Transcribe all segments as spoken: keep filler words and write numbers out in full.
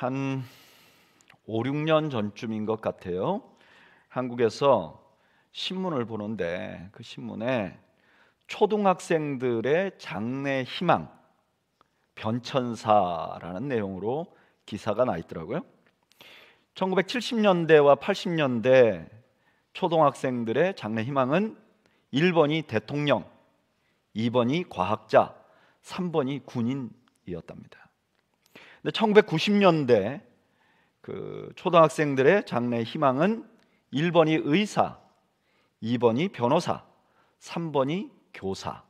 한 오, 육 년 전쯤인 것 같아요. 한국에서 신문을 보는데 그 신문에 초등학생들의 장래 희망 변천사라는 내용으로 기사가 나 있더라고요. 천구백칠십 년대와 팔십 년대 초등학생들의 장래 희망은 일 번이 대통령, 이 번이 과학자, 삼 번이 군인이었답니다. 근데 천구백구십 년대 그 초등학생들의 장래 희망은 일 번이 의사, 이 번이 변호사, 삼 번이 교사.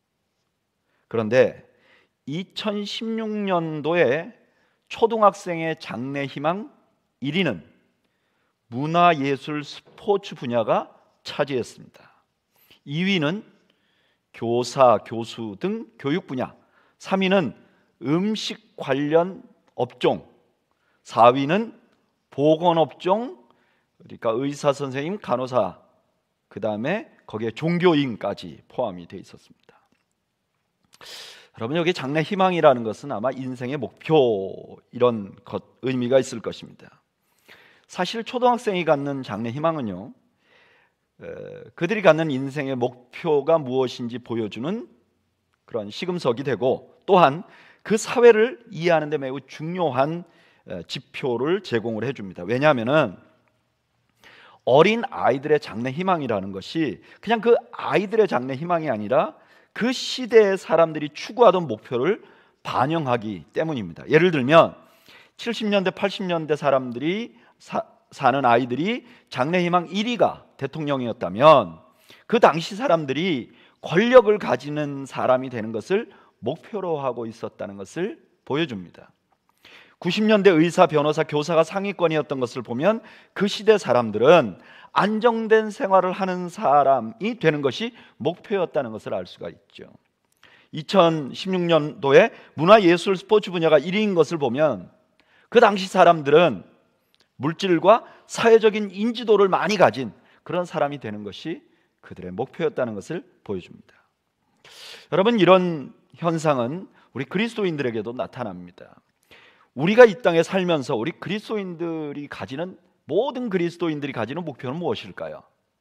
그런데 이천십육 년도에 초등학생의 장래 희망 일 위는 문화예술 스포츠 분야가 차지했습니다. 이 위는 교사, 교수 등 교육 분야, 삼 위는 음식 관련 업종, 사 위는 보건업종, 그러니까 의사 선생님, 간호사, 그 다음에 거기에 종교인까지 포함이 되어 있었습니다. 여러분, 여기 장래 희망이라는 것은 아마 인생의 목표, 이런 것, 의미가 있을 것입니다. 사실 초등학생이 갖는 장래 희망은요, 에, 그들이 갖는 인생의 목표가 무엇인지 보여주는 그런 시금석이 되고, 또한 그 사회를 이해하는 데 매우 중요한 지표를 제공을 해줍니다. 왜냐하면 어린 아이들의 장래 희망이라는 것이 그냥 그 아이들의 장래 희망이 아니라 그 시대의 사람들이 추구하던 목표를 반영하기 때문입니다. 예를 들면 칠십 년대, 팔십 년대 사람들이 사, 사는 아이들이 장래 희망 일 위가 대통령이었다면 그 당시 사람들이 권력을 가지는 사람이 되는 것을 목표로 하고 있었다는 것을 보여줍니다. 구십 년대 의사, 변호사, 교사가 상위권이었던 것을 보면 그 시대 사람들은 안정된 생활을 하는 사람이 되는 것이 목표였다는 것을 알 수가 있죠. 이천십육 년도에 문화예술 스포츠 분야가 일 위인 것을 보면 그 당시 사람들은 물질과 사회적인 인지도를 많이 가진 그런 사람이 되는 것이 그들의 목표였다는 것을 보여줍니다. 여러분, 이런 현상은 우리 그리스도인들에게도 나타납니다. 우리가 이 땅에 살면서 우리 그리스도인들이 가지는, 모든 그리스도인들이 가지는 목표는 무엇일까요?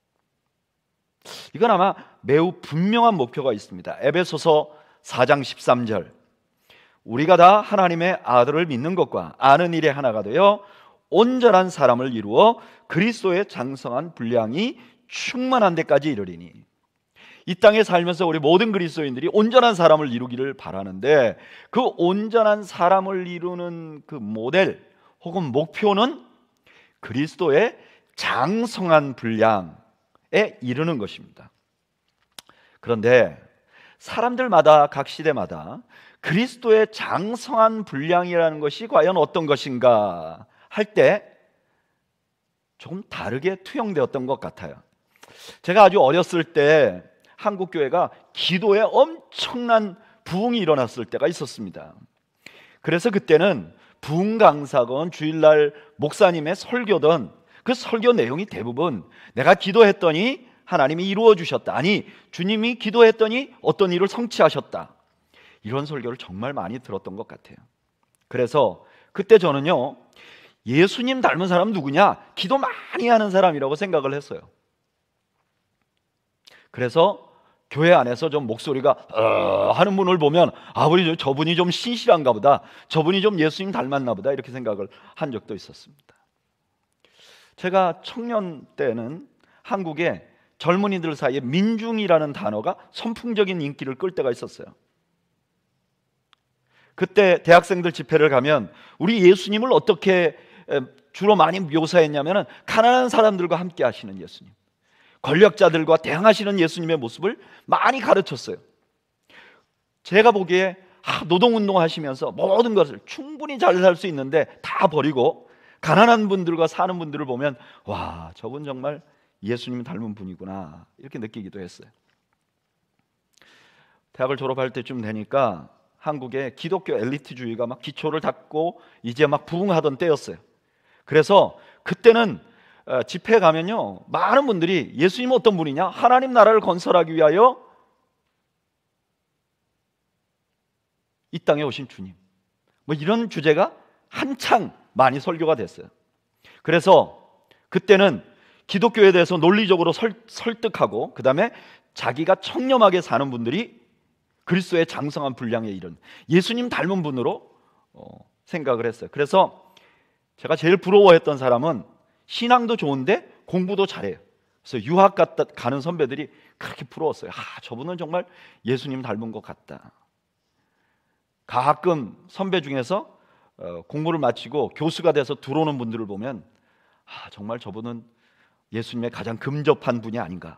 이건 아마 매우 분명한 목표가 있습니다. 에베소서 사 장 십삼 절, 우리가 다 하나님의 아들을 믿는 것과 아는 일에 하나가 되어 온전한 사람을 이루어 그리스도의 장성한 분량이 충만한 데까지 이르리니. 이 땅에 살면서 우리 모든 그리스도인들이 온전한 사람을 이루기를 바라는데, 그 온전한 사람을 이루는 그 모델 혹은 목표는 그리스도의 장성한 분량에 이르는 것입니다. 그런데 사람들마다, 각 시대마다 그리스도의 장성한 분량이라는 것이 과연 어떤 것인가 할 때 조금 다르게 투영되었던 것 같아요. 제가 아주 어렸을 때 한국교회가 기도에 엄청난 부흥이 일어났을 때가 있었습니다. 그래서 그때는 부흥 강사건 주일날 목사님의 설교든 그 설교 내용이 대부분 내가 기도했더니 하나님이 이루어 주셨다, 아니 주님이 기도했더니 어떤 일을 성취하셨다, 이런 설교를 정말 많이 들었던 것 같아요. 그래서 그때 저는요, 예수님 닮은 사람 누구냐? 기도 많이 하는 사람이라고 생각을 했어요. 그래서 교회 안에서 좀 목소리가 어 하는 분을 보면, 아, 우리 저분이 좀 신실한가 보다, 저분이 좀 예수님 닮았나 보다, 이렇게 생각을 한 적도 있었습니다. 제가 청년 때는 한국에 젊은이들 사이에 민중이라는 단어가 선풍적인 인기를 끌 때가 있었어요. 그때 대학생들 집회를 가면 우리 예수님을 어떻게 주로 많이 묘사했냐면, 가난한 사람들과 함께 하시는 예수님, 권력자들과 대항하시는 예수님의 모습을 많이 가르쳤어요. 제가 보기에 아, 노동운동 하시면서 모든 것을 충분히 잘 살 수 있는데 다 버리고 가난한 분들과 사는 분들을 보면, 와, 저분 정말 예수님 닮은 분이구나, 이렇게 느끼기도 했어요. 대학을 졸업할 때쯤 되니까 한국의 기독교 엘리트주의가 막 기초를 닦고 이제 막 부흥하던 때였어요. 그래서 그때는 집회에 가면요, 많은 분들이 예수님은 어떤 분이냐? 하나님 나라를 건설하기 위하여 이 땅에 오신 주님, 뭐 이런 주제가 한창 많이 설교가 됐어요. 그래서 그때는 기독교에 대해서 논리적으로 설, 설득하고 그 다음에 자기가 청렴하게 사는 분들이 그리스도의 장성한 분량에 이른 예수님 닮은 분으로 어, 생각을 했어요. 그래서 제가 제일 부러워했던 사람은 신앙도 좋은데 공부도 잘해요. 그래서 유학 갔다 가는 선배들이 그렇게 부러웠어요. 아, 저분은 정말 예수님 닮은 것 같다. 가끔 선배 중에서 어, 공부를 마치고 교수가 돼서 들어오는 분들을 보면 아, 정말 저분은 예수님의 가장 근접한 분이 아닌가.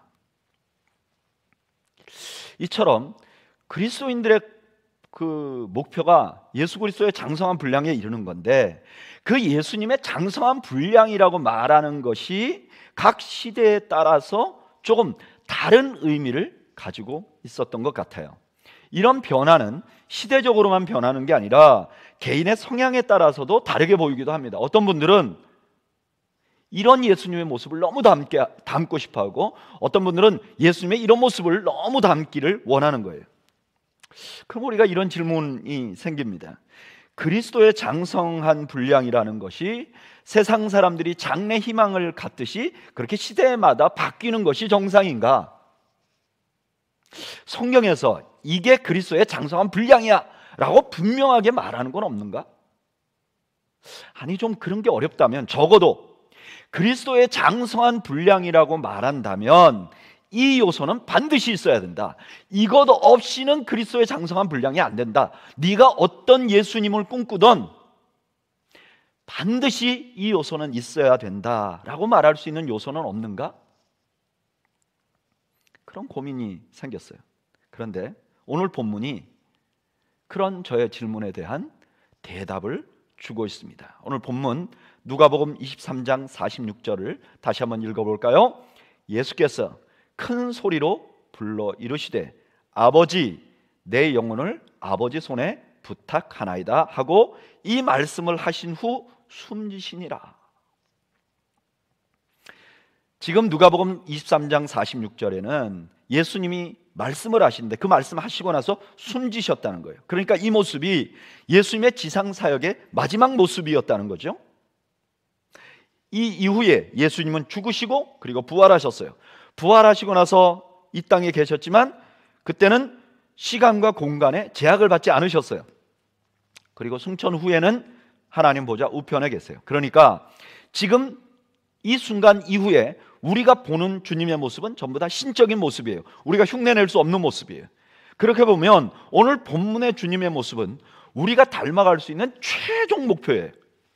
이처럼 그리스도인들의 그 목표가 예수 그리스도의 장성한 분량에 이르는 건데, 그 예수님의 장성한 분량이라고 말하는 것이 각 시대에 따라서 조금 다른 의미를 가지고 있었던 것 같아요. 이런 변화는 시대적으로만 변하는 게 아니라 개인의 성향에 따라서도 다르게 보이기도 합니다. 어떤 분들은 이런 예수님의 모습을 너무 담게, 담고 싶어하고, 어떤 분들은 예수님의 이런 모습을 너무 담기를 원하는 거예요. 그럼 우리가 이런 질문이 생깁니다. 그리스도의 장성한 분량이라는 것이 세상 사람들이 장래 희망을 갖듯이 그렇게 시대마다 바뀌는 것이 정상인가? 성경에서 이게 그리스도의 장성한 분량이야 라고 분명하게 말하는 건 없는가? 아니, 좀 그런 게 어렵다면 적어도 그리스도의 장성한 분량이라고 말한다면 이 요소는 반드시 있어야 된다. 이것 없이는 그리스도의 장성한 분량이 안 된다. 네가 어떤 예수님을 꿈꾸던 반드시 이 요소는 있어야 된다라고 말할 수 있는 요소는 없는가? 그런 고민이 생겼어요. 그런데 오늘 본문이 그런 저의 질문에 대한 대답을 주고 있습니다. 오늘 본문 누가복음 이십삼 장 사십육 절을 다시 한번 읽어볼까요? 예수께서 큰 소리로 불러 이르시되 아버지, 내 영혼을 아버지 손에 부탁하나이다 하고 이 말씀을 하신 후 숨지시니라. 지금 누가복음 이십삼 장 사십육 절에는 예수님이 말씀을 하시는데 그 말씀 하시고 나서 숨지셨다는 거예요. 그러니까 이 모습이 예수님의 지상사역의 마지막 모습이었다는 거죠. 이 이후에 예수님은 죽으시고 그리고 부활하셨어요. 부활하시고 나서 이 땅에 계셨지만 그때는 시간과 공간에 제약을 받지 않으셨어요. 그리고 승천 후에는 하나님 보좌 우편에 계세요. 그러니까 지금 이 순간 이후에 우리가 보는 주님의 모습은 전부 다 신적인 모습이에요. 우리가 흉내낼 수 없는 모습이에요. 그렇게 보면 오늘 본문의 주님의 모습은 우리가 닮아갈 수 있는 최종 목표예요.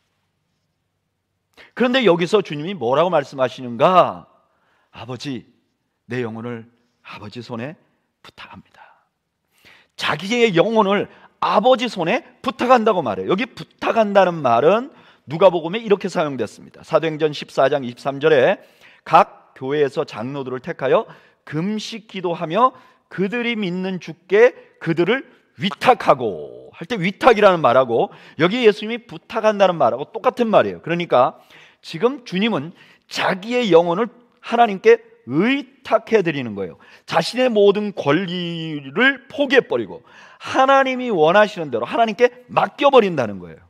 그런데 여기서 주님이 뭐라고 말씀하시는가? 아버지, 내 영혼을 아버지 손에 부탁합니다. 자기의 영혼을 아버지 손에 부탁한다고 말해요. 여기 부탁한다는 말은 누가복음에 이렇게 사용됐습니다. 사도행전 십사 장 이십삼 절에 각 교회에서 장로들을 택하여 금식 기도하며 그들이 믿는 주께 그들을 위탁하고 할 때 위탁이라는 말하고 여기 예수님이 부탁한다는 말하고 똑같은 말이에요. 그러니까 지금 주님은 자기의 영혼을 하나님께 의탁해 드리는 거예요. 자신의 모든 권리를 포기해버리고 하나님이 원하시는 대로 하나님께 맡겨버린다는 거예요.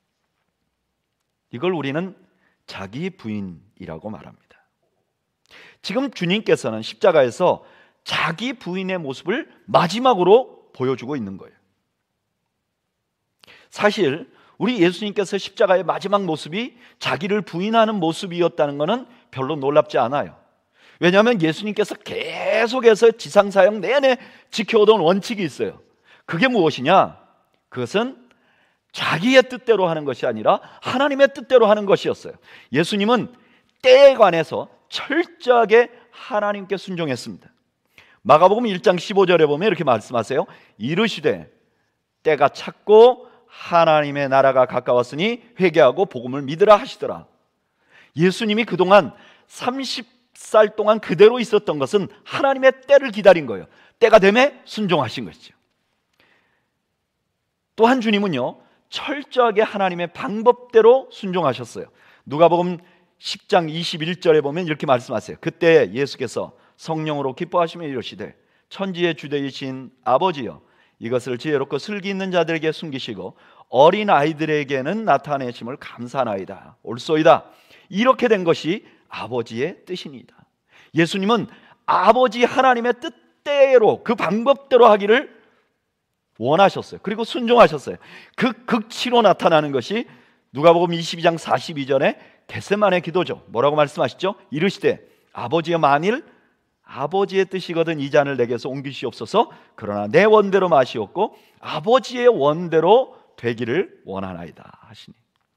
이걸 우리는 자기 부인이라고 말합니다. 지금 주님께서는 십자가에서 자기 부인의 모습을 마지막으로 보여주고 있는 거예요. 사실 우리 예수님께서 십자가의 마지막 모습이 자기를 부인하는 모습이었다는 것은 별로 놀랍지 않아요. 왜냐하면 예수님께서 계속해서 지상사역 내내 지켜오던 원칙이 있어요. 그게 무엇이냐? 그것은 자기의 뜻대로 하는 것이 아니라 하나님의 뜻대로 하는 것이었어요. 예수님은 때에 관해서 철저하게 하나님께 순종했습니다. 마가복음 일 장 십오 절에 보면 이렇게 말씀하세요. 이르시되 때가 찼고 하나님의 나라가 가까웠으니 회개하고 복음을 믿으라 하시더라. 예수님이 그동안 삼십 살 동안 그대로 있었던 것은 하나님의 때를 기다린 거예요. 때가 되매 순종하신 것이죠. 또한 주님은요 철저하게 하나님의 방법대로 순종하셨어요. 누가복음 십 장 이십일 절에 보면 이렇게 말씀하세요. 그때 예수께서 성령으로 기뻐하시며 이르시되 천지의 주되이신 아버지여 이것을 지혜롭고 슬기 있는 자들에게 숨기시고 어린 아이들에게는 나타내심을 감사하나이다. 옳소이다. 이렇게 된 것이 아버지의 뜻이니이다. 예수님은 아버지 하나님의 뜻대로, 그 방법대로 하기를 원하셨어요. 그리고 순종하셨어요. 그 극치로 나타나는 것이 누가복음 이십이 장 사십이 절에 겟세마네 기도죠. 뭐라고 말씀하시죠? 이르시되 아버지여, 만일 아버지의 뜻이거든 이 잔을 내게서 옮기시옵소서. 그러나 내 원대로 마시옵고 아버지의 원대로 되기를 원하나이다 하시니,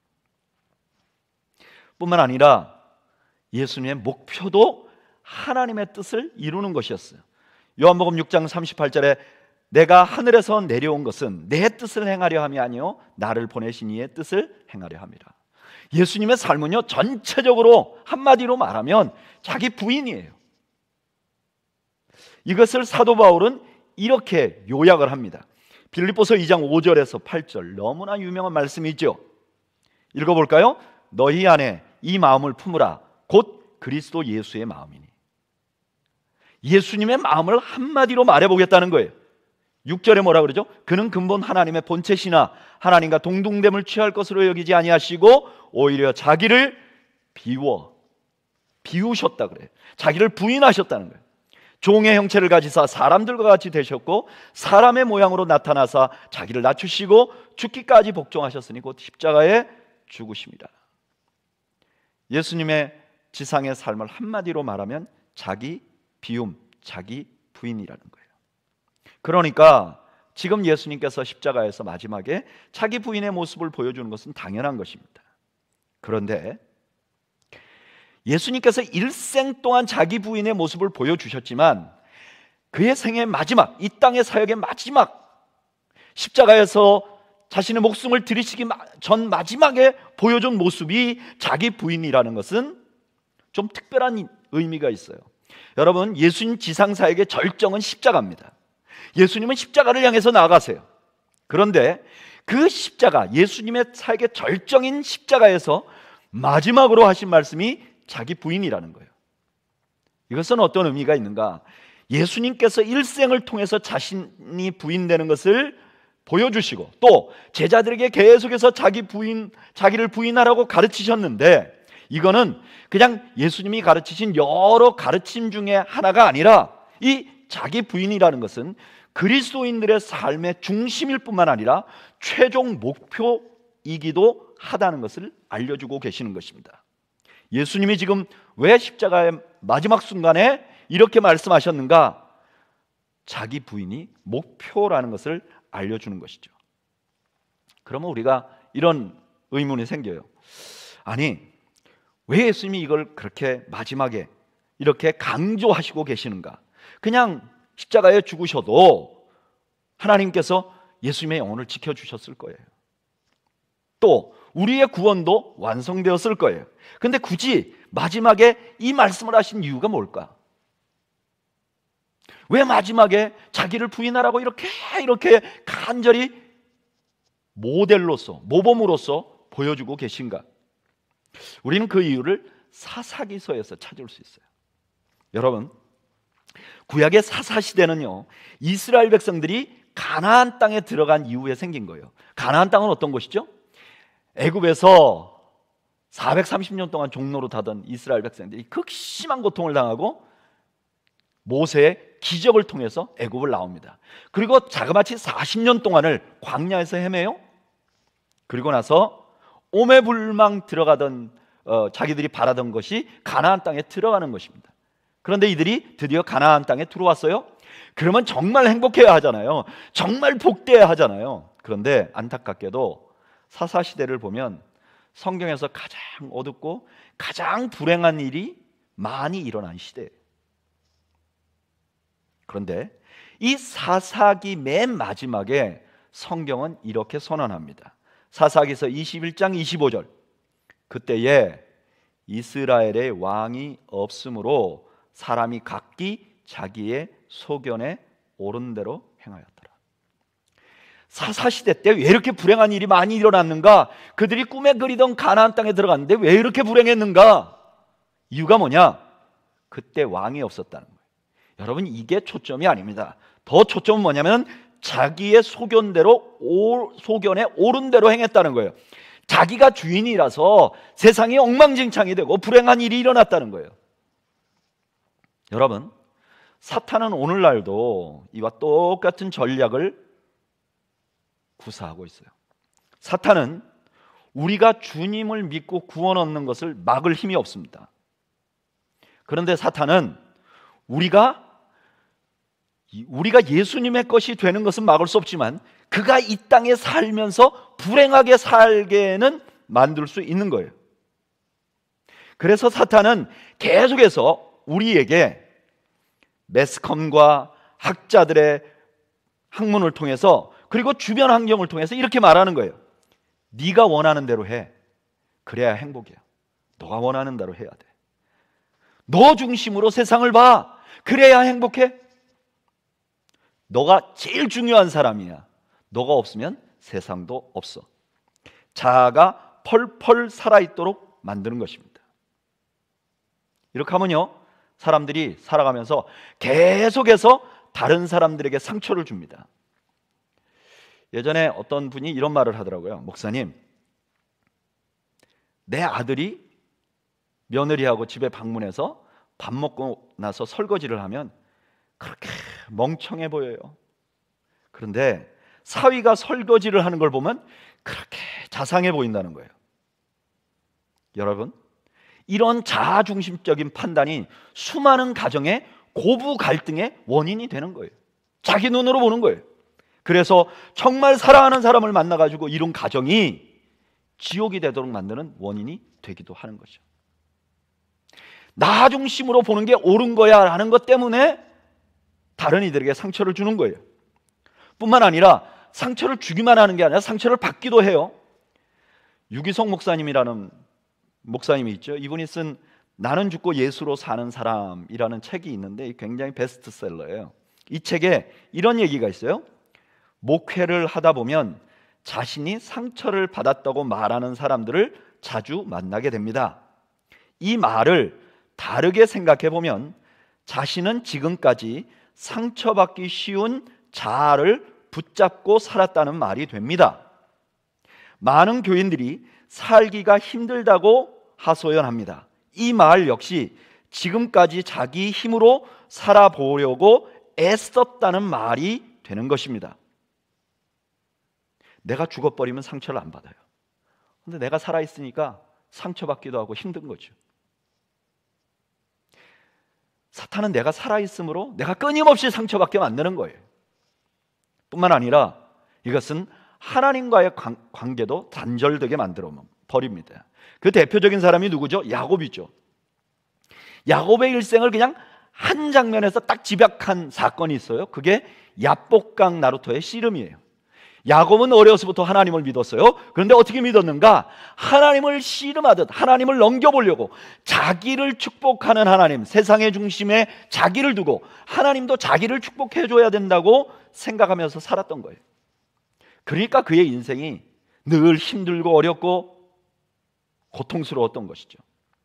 뿐만 아니라 예수님의 목표도 하나님의 뜻을 이루는 것이었어요. 요한복음 육 장 삼십팔 절에 내가 하늘에서 내려온 것은 내 뜻을 행하려 함이 아니요 나를 보내신 이의 뜻을 행하려 함이라. 예수님의 삶은요, 전체적으로 한마디로 말하면 자기 부인이에요. 이것을 사도 바울은 이렇게 요약을 합니다. 빌립보서 이 장 오 절에서 팔 절, 너무나 유명한 말씀이죠. 읽어볼까요? 너희 안에 이 마음을 품으라. 곧 그리스도 예수의 마음이니. 예수님의 마음을 한마디로 말해보겠다는 거예요. 육 절에 뭐라 그러죠? 그는 근본 하나님의 본체시나 하나님과 동등됨을 취할 것으로 여기지 아니하시고 오히려 자기를 비워 비우셨다 그래요. 자기를 부인하셨다는 거예요. 종의 형체를 가지사 사람들과 같이 되셨고 사람의 모양으로 나타나사 자기를 낮추시고 죽기까지 복종하셨으니 곧 십자가에 죽으십니다. 예수님의 지상의 삶을 한마디로 말하면 자기 비움, 자기 부인이라는 거예요. 그러니까 지금 예수님께서 십자가에서 마지막에 자기 부인의 모습을 보여주는 것은 당연한 것입니다. 그런데 예수님께서 일생 동안 자기 부인의 모습을 보여주셨지만 그의 생의 마지막, 이 땅의 사역의 마지막, 십자가에서 자신의 목숨을 들이시기 전 마지막에 보여준 모습이 자기 부인이라는 것은 좀 특별한 의미가 있어요. 여러분, 예수님 지상 사역의 절정은 십자가입니다. 예수님은 십자가를 향해서 나아가세요. 그런데 그 십자가, 예수님의 사역의 절정인 십자가에서 마지막으로 하신 말씀이 자기 부인이라는 거예요. 이것은 어떤 의미가 있는가? 예수님께서 일생을 통해서 자신이 부인되는 것을 보여주시고 또 제자들에게 계속해서 자기 부인, 자기를 부인하라고 가르치셨는데, 이거는 그냥 예수님이 가르치신 여러 가르침 중에 하나가 아니라 이 자기 부인이라는 것은 그리스도인들의 삶의 중심일 뿐만 아니라 최종 목표이기도 하다는 것을 알려주고 계시는 것입니다. 예수님이 지금 왜 십자가의 마지막 순간에 이렇게 말씀하셨는가? 자기 부인이 목표라는 것을 알려주는 것이죠. 그러면 우리가 이런 의문이 생겨요. 아니, 왜 예수님이 이걸 그렇게 마지막에 이렇게 강조하시고 계시는가? 그냥 십자가에 죽으셔도 하나님께서 예수님의 영혼을 지켜주셨을 거예요. 또 우리의 구원도 완성되었을 거예요. 근데 굳이 마지막에 이 말씀을 하신 이유가 뭘까? 왜 마지막에 자기를 부인하라고 이렇게 이렇게 간절히 모델로서, 모범으로서 보여주고 계신가? 우리는 그 이유를 사사기서에서 찾을 수 있어요. 여러분, 구약의 사사시대는요, 이스라엘 백성들이 가나안 땅에 들어간 이후에 생긴 거예요. 가나안 땅은 어떤 곳이죠? 애굽에서 사백삼십 년 동안 종로로 타던 이스라엘 백성들이 극심한 고통을 당하고 모세의 기적을 통해서 애굽을 나옵니다. 그리고 자그마치 사십 년 동안을 광야에서 헤매요. 그리고 나서 오매불망 들어가던 어, 자기들이 바라던 것이 가나안 땅에 들어가는 것입니다. 그런데 이들이 드디어 가나안 땅에 들어왔어요. 그러면 정말 행복해야 하잖아요. 정말 복되어야 하잖아요. 그런데 안타깝게도 사사시대를 보면 성경에서 가장 어둡고 가장 불행한 일이 많이 일어난 시대예요. 그런데 이 사사기 맨 마지막에 성경은 이렇게 선언합니다. 사사기서 이십일 장 이십오 절, 그때에 이스라엘의 왕이 없으므로 사람이 각기 자기의 소견에 옳은 대로 행하였더라. 사사시대 때 왜 이렇게 불행한 일이 많이 일어났는가? 그들이 꿈에 그리던 가나안 땅에 들어갔는데 왜 이렇게 불행했는가? 이유가 뭐냐? 그때 왕이 없었다는 거예요. 여러분, 이게 초점이 아닙니다. 더 초점은 뭐냐면 자기의 소견대로 오, 소견에 옳은 대로 행했다는 거예요. 자기가 주인이라서 세상이 엉망진창이 되고 불행한 일이 일어났다는 거예요. 여러분, 사탄은 오늘날도 이와 똑같은 전략을 구사하고 있어요. 사탄은 우리가 주님을 믿고 구원 얻는 것을 막을 힘이 없습니다. 그런데 사탄은 우리가 우리가 예수님의 것이 되는 것은 막을 수 없지만 그가 이 땅에 살면서 불행하게 살게는 만들 수 있는 거예요. 그래서 사탄은 계속해서 우리에게 매스컴과 학자들의 학문을 통해서 그리고 주변 환경을 통해서 이렇게 말하는 거예요. 네가 원하는 대로 해. 그래야 행복이야. 너가 원하는 대로 해야 돼. 너 중심으로 세상을 봐. 그래야 행복해. 너가 제일 중요한 사람이야. 너가 없으면 세상도 없어. 자아가 펄펄 살아있도록 만드는 것입니다. 이렇게 하면요, 사람들이 살아가면서 계속해서 다른 사람들에게 상처를 줍니다. 예전에 어떤 분이 이런 말을 하더라고요. 목사님, 내 아들이 며느리하고 집에 방문해서 밥 먹고 나서 설거지를 하면 그렇게 멍청해 보여요. 그런데 사위가 설거지를 하는 걸 보면 그렇게 자상해 보인다는 거예요. 여러분, 이런 자아중심적인 판단이 수많은 가정의 고부 갈등의 원인이 되는 거예요. 자기 눈으로 보는 거예요. 그래서 정말 사랑하는 사람을 만나가지고 이런 가정이 지옥이 되도록 만드는 원인이 되기도 하는 거죠. 나 중심으로 보는 게 옳은 거야 라는 것 때문에 다른 이들에게 상처를 주는 거예요. 뿐만 아니라 상처를 주기만 하는 게 아니라 상처를 받기도 해요. 유기성 목사님이라는 목사님이 있죠. 이분이 쓴 나는 죽고 예수로 사는 사람이라는 책이 있는데 굉장히 베스트셀러예요. 이 책에 이런 얘기가 있어요. 목회를 하다 보면 자신이 상처를 받았다고 말하는 사람들을 자주 만나게 됩니다. 이 말을 다르게 생각해 보면 자신은 지금까지 상처받기 쉬운 자아를 붙잡고 살았다는 말이 됩니다. 많은 교인들이 살기가 힘들다고 하소연합니다. 이 말 역시 지금까지 자기 힘으로 살아보려고 애썼다는 말이 되는 것입니다. 내가 죽어버리면 상처를 안 받아요. 근데 내가 살아있으니까 상처받기도 하고 힘든 거죠. 사탄은 내가 살아있으므로 내가 끊임없이 상처받게 만드는 거예요. 뿐만 아니라 이것은 하나님과의 관계도 단절되게 만들어 버립니다. 그 대표적인 사람이 누구죠? 야곱이죠. 야곱의 일생을 그냥 한 장면에서 딱 집약한 사건이 있어요. 그게 야복강 나루토의 씨름이에요. 야곱은 어려서부터 하나님을 믿었어요. 그런데 어떻게 믿었는가? 하나님을 씨름하듯 하나님을 넘겨보려고 자기를 축복하는 하나님, 세상의 중심에 자기를 두고 하나님도 자기를 축복해줘야 된다고 생각하면서 살았던 거예요. 그러니까 그의 인생이 늘 힘들고 어렵고 고통스러웠던 것이죠.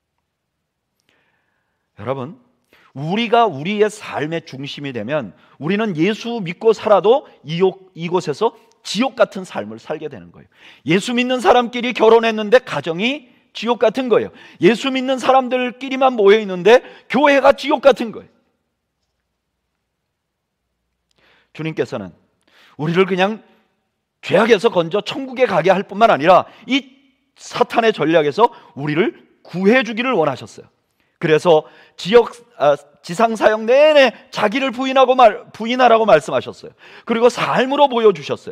여러분, 우리가 우리의 삶의 중심이 되면 우리는 예수 믿고 살아도 이곳에서 지옥 같은 삶을 살게 되는 거예요. 예수 믿는 사람끼리 결혼했는데 가정이 지옥 같은 거예요. 예수 믿는 사람들끼리만 모여 있는데 교회가 지옥 같은 거예요. 주님께서는 우리를 그냥 죄악에서 건져 천국에 가게 할 뿐만 아니라 이 사탄의 전략에서 우리를 구해 주기를 원하셨어요. 그래서 지역 아, 지상 사역 내내 자기를 부인하고 말, 부인하라고 말씀하셨어요. 그리고 삶으로 보여주셨어요.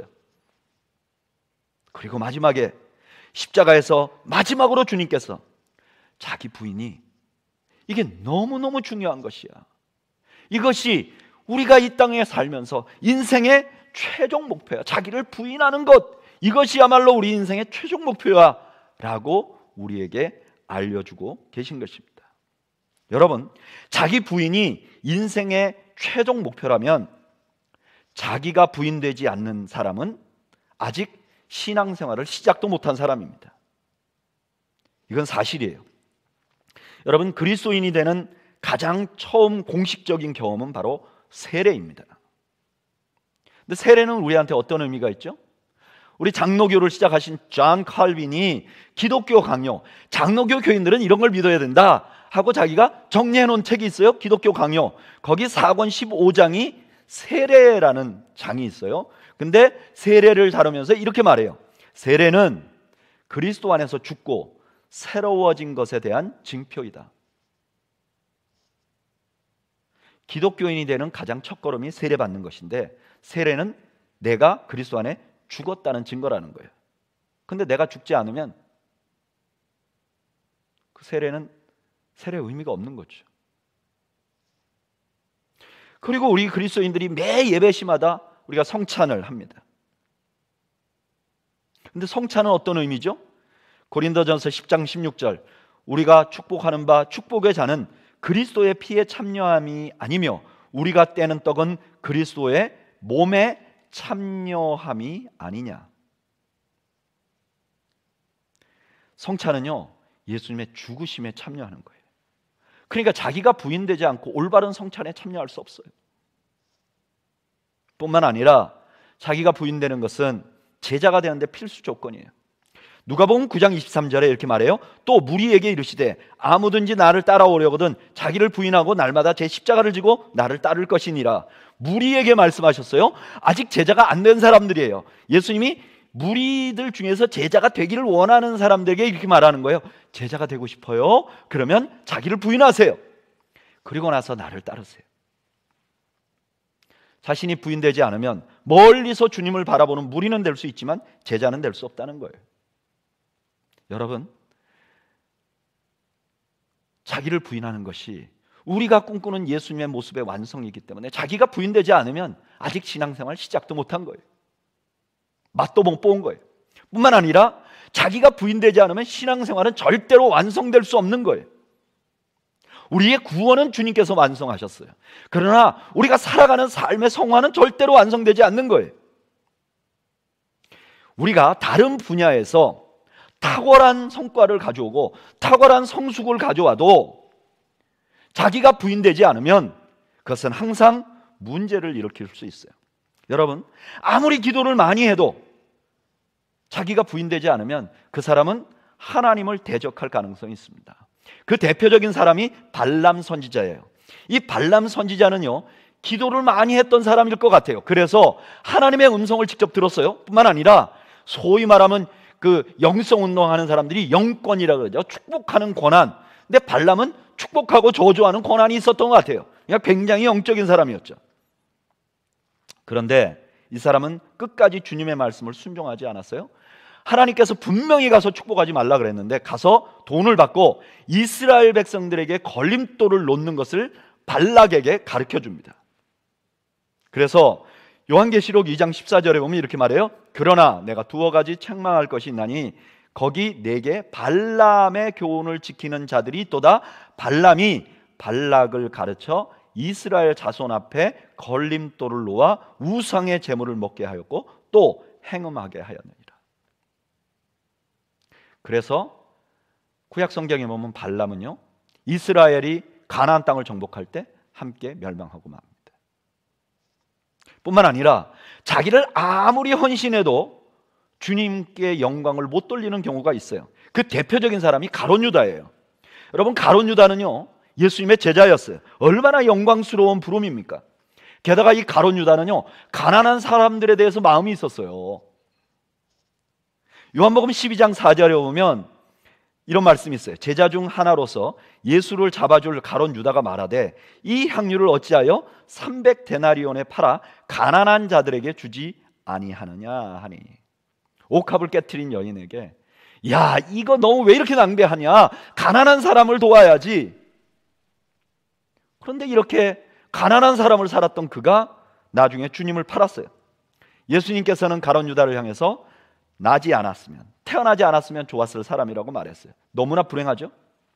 그리고 마지막에 십자가에서 마지막으로 주님께서 자기 부인이 이게 너무너무 중요한 것이야. 이것이 우리가 이 땅에 살면서 인생의 최종 목표야. 자기를 부인하는 것, 이것이야말로 우리 인생의 최종 목표야 라고 우리에게 알려주고 계신 것입니다. 여러분, 자기 부인이 인생의 최종 목표라면 자기가 부인되지 않는 사람은 아직 신앙생활을 시작도 못한 사람입니다. 이건 사실이에요. 여러분, 그리스도인이 되는 가장 처음 공식적인 경험은 바로 세례입니다. 근데 세례는 우리한테 어떤 의미가 있죠? 우리 장로교를 시작하신 존 칼빈이 기독교 강요, 장로교 교인들은 이런 걸 믿어야 된다 하고 자기가 정리해 놓은 책이 있어요. 기독교 강요. 거기 사 권 십오 장이 세례라는 장이 있어요. 근데 세례를 다루면서 이렇게 말해요. 세례는 그리스도 안에서 죽고 새로워진 것에 대한 증표이다. 기독교인이 되는 가장 첫걸음이 세례받는 것인데, 세례는 내가 그리스도 안에 죽었다는 증거라는 거예요. 근데 내가 죽지 않으면 그 세례는 세례의 의미가 없는 거죠. 그리고 우리 그리스도인들이 매 예배시마다 우리가 성찬을 합니다. 근데 성찬은 어떤 의미죠? 고린도전서 십 장 십육 절, 우리가 축복하는 바 축복의 잔은 그리스도의 피에 참여함이 아니며 우리가 떼는 떡은 그리스도의 몸에 참여함이 아니냐. 성찬은요, 예수님의 죽으심에 참여하는 거예요. 그러니까 자기가 부인되지 않고 올바른 성찬에 참여할 수 없어요. 뿐만 아니라 자기가 부인되는 것은 제자가 되는데 필수 조건이에요. 누가복음 구 장 이십삼 절에 이렇게 말해요. 또 무리에게 이르시되 아무든지 나를 따라오려거든 자기를 부인하고 날마다 제 십자가를 지고 나를 따를 것이니라. 무리에게 말씀하셨어요. 아직 제자가 안 된 사람들이에요. 예수님이 무리들 중에서 제자가 되기를 원하는 사람들에게 이렇게 말하는 거예요. 제자가 되고 싶어요? 그러면 자기를 부인하세요. 그리고 나서 나를 따르세요. 자신이 부인되지 않으면 멀리서 주님을 바라보는 무리는 될 수 있지만 제자는 될 수 없다는 거예요. 여러분, 자기를 부인하는 것이 우리가 꿈꾸는 예수님의 모습의 완성이기 때문에 자기가 부인되지 않으면 아직 신앙생활 시작도 못한 거예요. 맛도 못 본 거예요. 뿐만 아니라 자기가 부인되지 않으면 신앙생활은 절대로 완성될 수 없는 거예요. 우리의 구원은 주님께서 완성하셨어요. 그러나 우리가 살아가는 삶의 성화는 절대로 완성되지 않는 거예요. 우리가 다른 분야에서 탁월한 성과를 가져오고 탁월한 성숙을 가져와도 자기가 부인되지 않으면 그것은 항상 문제를 일으킬 수 있어요. 여러분, 아무리 기도를 많이 해도 자기가 부인되지 않으면 그 사람은 하나님을 대적할 가능성이 있습니다. 그 대표적인 사람이 발람 선지자예요. 이 발람 선지자는요, 기도를 많이 했던 사람일 것 같아요. 그래서 하나님의 음성을 직접 들었어요. 뿐만 아니라 소위 말하면 그 영성 운동하는 사람들이 영권이라고 그러죠. 축복하는 권한. 근데 발람은 축복하고 저주하는 권한이 있었던 것 같아요. 그러니까 굉장히 영적인 사람이었죠. 그런데 이 사람은 끝까지 주님의 말씀을 순종하지 않았어요. 하나님께서 분명히 가서 축복하지 말라 그랬는데 가서 돈을 받고 이스라엘 백성들에게 걸림돌을 놓는 것을 발락에게 가르쳐 줍니다. 그래서 요한계시록 이 장 십사 절에 보면 이렇게 말해요. 그러나 내가 두어 가지 책망할 것이 있나니 거기 내게 발람의 교훈을 지키는 자들이 있도다. 발람이 발락을 가르쳐 이스라엘 자손 앞에 걸림돌을 놓아 우상의 제물을 먹게 하였고 또 행음하게 하였느니라. 그래서 구약 성경에 보면 발람은요, 이스라엘이 가나안 땅을 정복할 때 함께 멸망하고 맙니다. 뿐만 아니라 자기를 아무리 헌신해도 주님께 영광을 못 돌리는 경우가 있어요. 그 대표적인 사람이 가룟 유다예요. 여러분, 가룟 유다는요, 예수님의 제자였어요. 얼마나 영광스러운 부름입니까? 게다가 이 가룟 유다는요, 가난한 사람들에 대해서 마음이 있었어요. 요한복음 십이 장 사 절에 보면 이런 말씀이 있어요. 제자 중 하나로서 예수를 잡아줄 가룟 유다가 말하되 이 향유를 어찌하여 삼백 데나리온에 팔아 가난한 자들에게 주지 아니하느냐 하니. 옥합을 깨트린 여인에게 야, 이거 너무 왜 이렇게 낭비하냐, 가난한 사람을 도와야지. 그런데 이렇게 가난한 사람을 살았던 그가 나중에 주님을 팔았어요. 예수님께서는 가룟 유다를 향해서 나지 않았으면, 태어나지 않았으면 좋았을 사람이라고 말했어요. 너무나 불행하죠?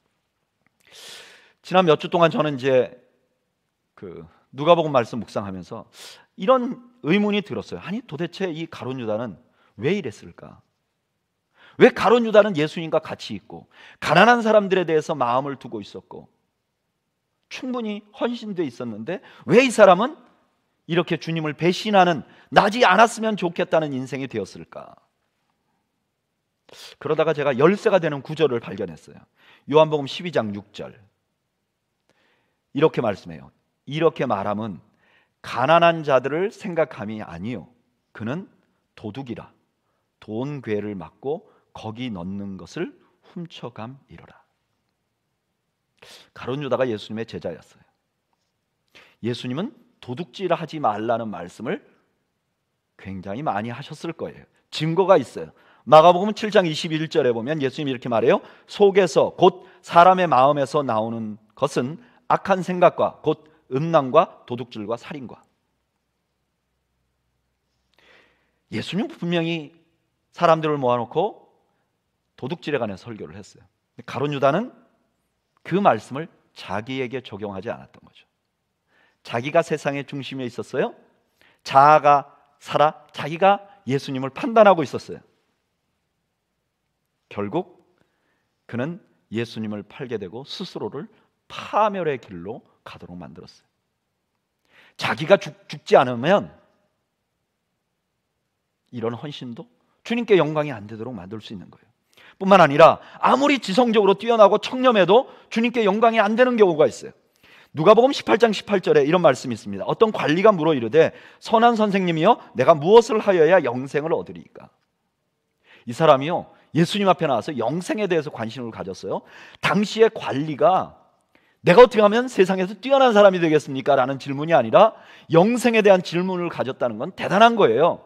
지난 몇 주 동안 저는 이제 그 누가복음 말씀 묵상하면서 이런 의문이 들었어요. 아니, 도대체 이 가룟 유다는 왜 이랬을까? 왜 가룟 유다는 예수님과 같이 있고 가난한 사람들에 대해서 마음을 두고 있었고 충분히 헌신되어 있었는데 왜 이 사람은 이렇게 주님을 배신하는, 나지 않았으면 좋겠다는 인생이 되었을까? 그러다가 제가 열쇠가 되는 구절을 발견했어요. 요한복음 십이 장 육 절 이렇게 말씀해요. 이렇게 말함은 가난한 자들을 생각함이 아니요 그는 도둑이라 돈 괴를 막고 거기 넣는 것을 훔쳐감이로라. 가룟 유다가 예수님의 제자였어요. 예수님은 도둑질 하지 말라는 말씀을 굉장히 많이 하셨을 거예요. 증거가 있어요. 마가복음 칠 장 이십일 절에 보면 예수님이 이렇게 말해요. 속에서 곧 사람의 마음에서 나오는 것은 악한 생각과 곧 음란과 도둑질과 살인과. 예수님 분명히 사람들을 모아놓고 도둑질에 관해 설교를 했어요. 가룟 유다는 그 말씀을 자기에게 적용하지 않았던 거죠. 자기가 세상의 중심에 있었어요. 자아가 살아 자기가 예수님을 판단하고 있었어요. 결국 그는 예수님을 팔게 되고 스스로를 파멸의 길로 가도록 만들었어요. 자기가 죽, 죽지 않으면 이런 헌신도 주님께 영광이 안 되도록 만들 수 있는 거예요. 뿐만 아니라 아무리 지성적으로 뛰어나고 청렴해도 주님께 영광이 안 되는 경우가 있어요. 누가복음 십팔 장 십팔 절에 이런 말씀이 있습니다. 어떤 관리가 물어 이르되 선한 선생님이여 내가 무엇을 하여야 영생을 얻으리이까? 이 사람이요 예수님 앞에 나와서 영생에 대해서 관심을 가졌어요. 당시의 관리가 내가 어떻게 하면 세상에서 뛰어난 사람이 되겠습니까? 라는 질문이 아니라 영생에 대한 질문을 가졌다는 건 대단한 거예요.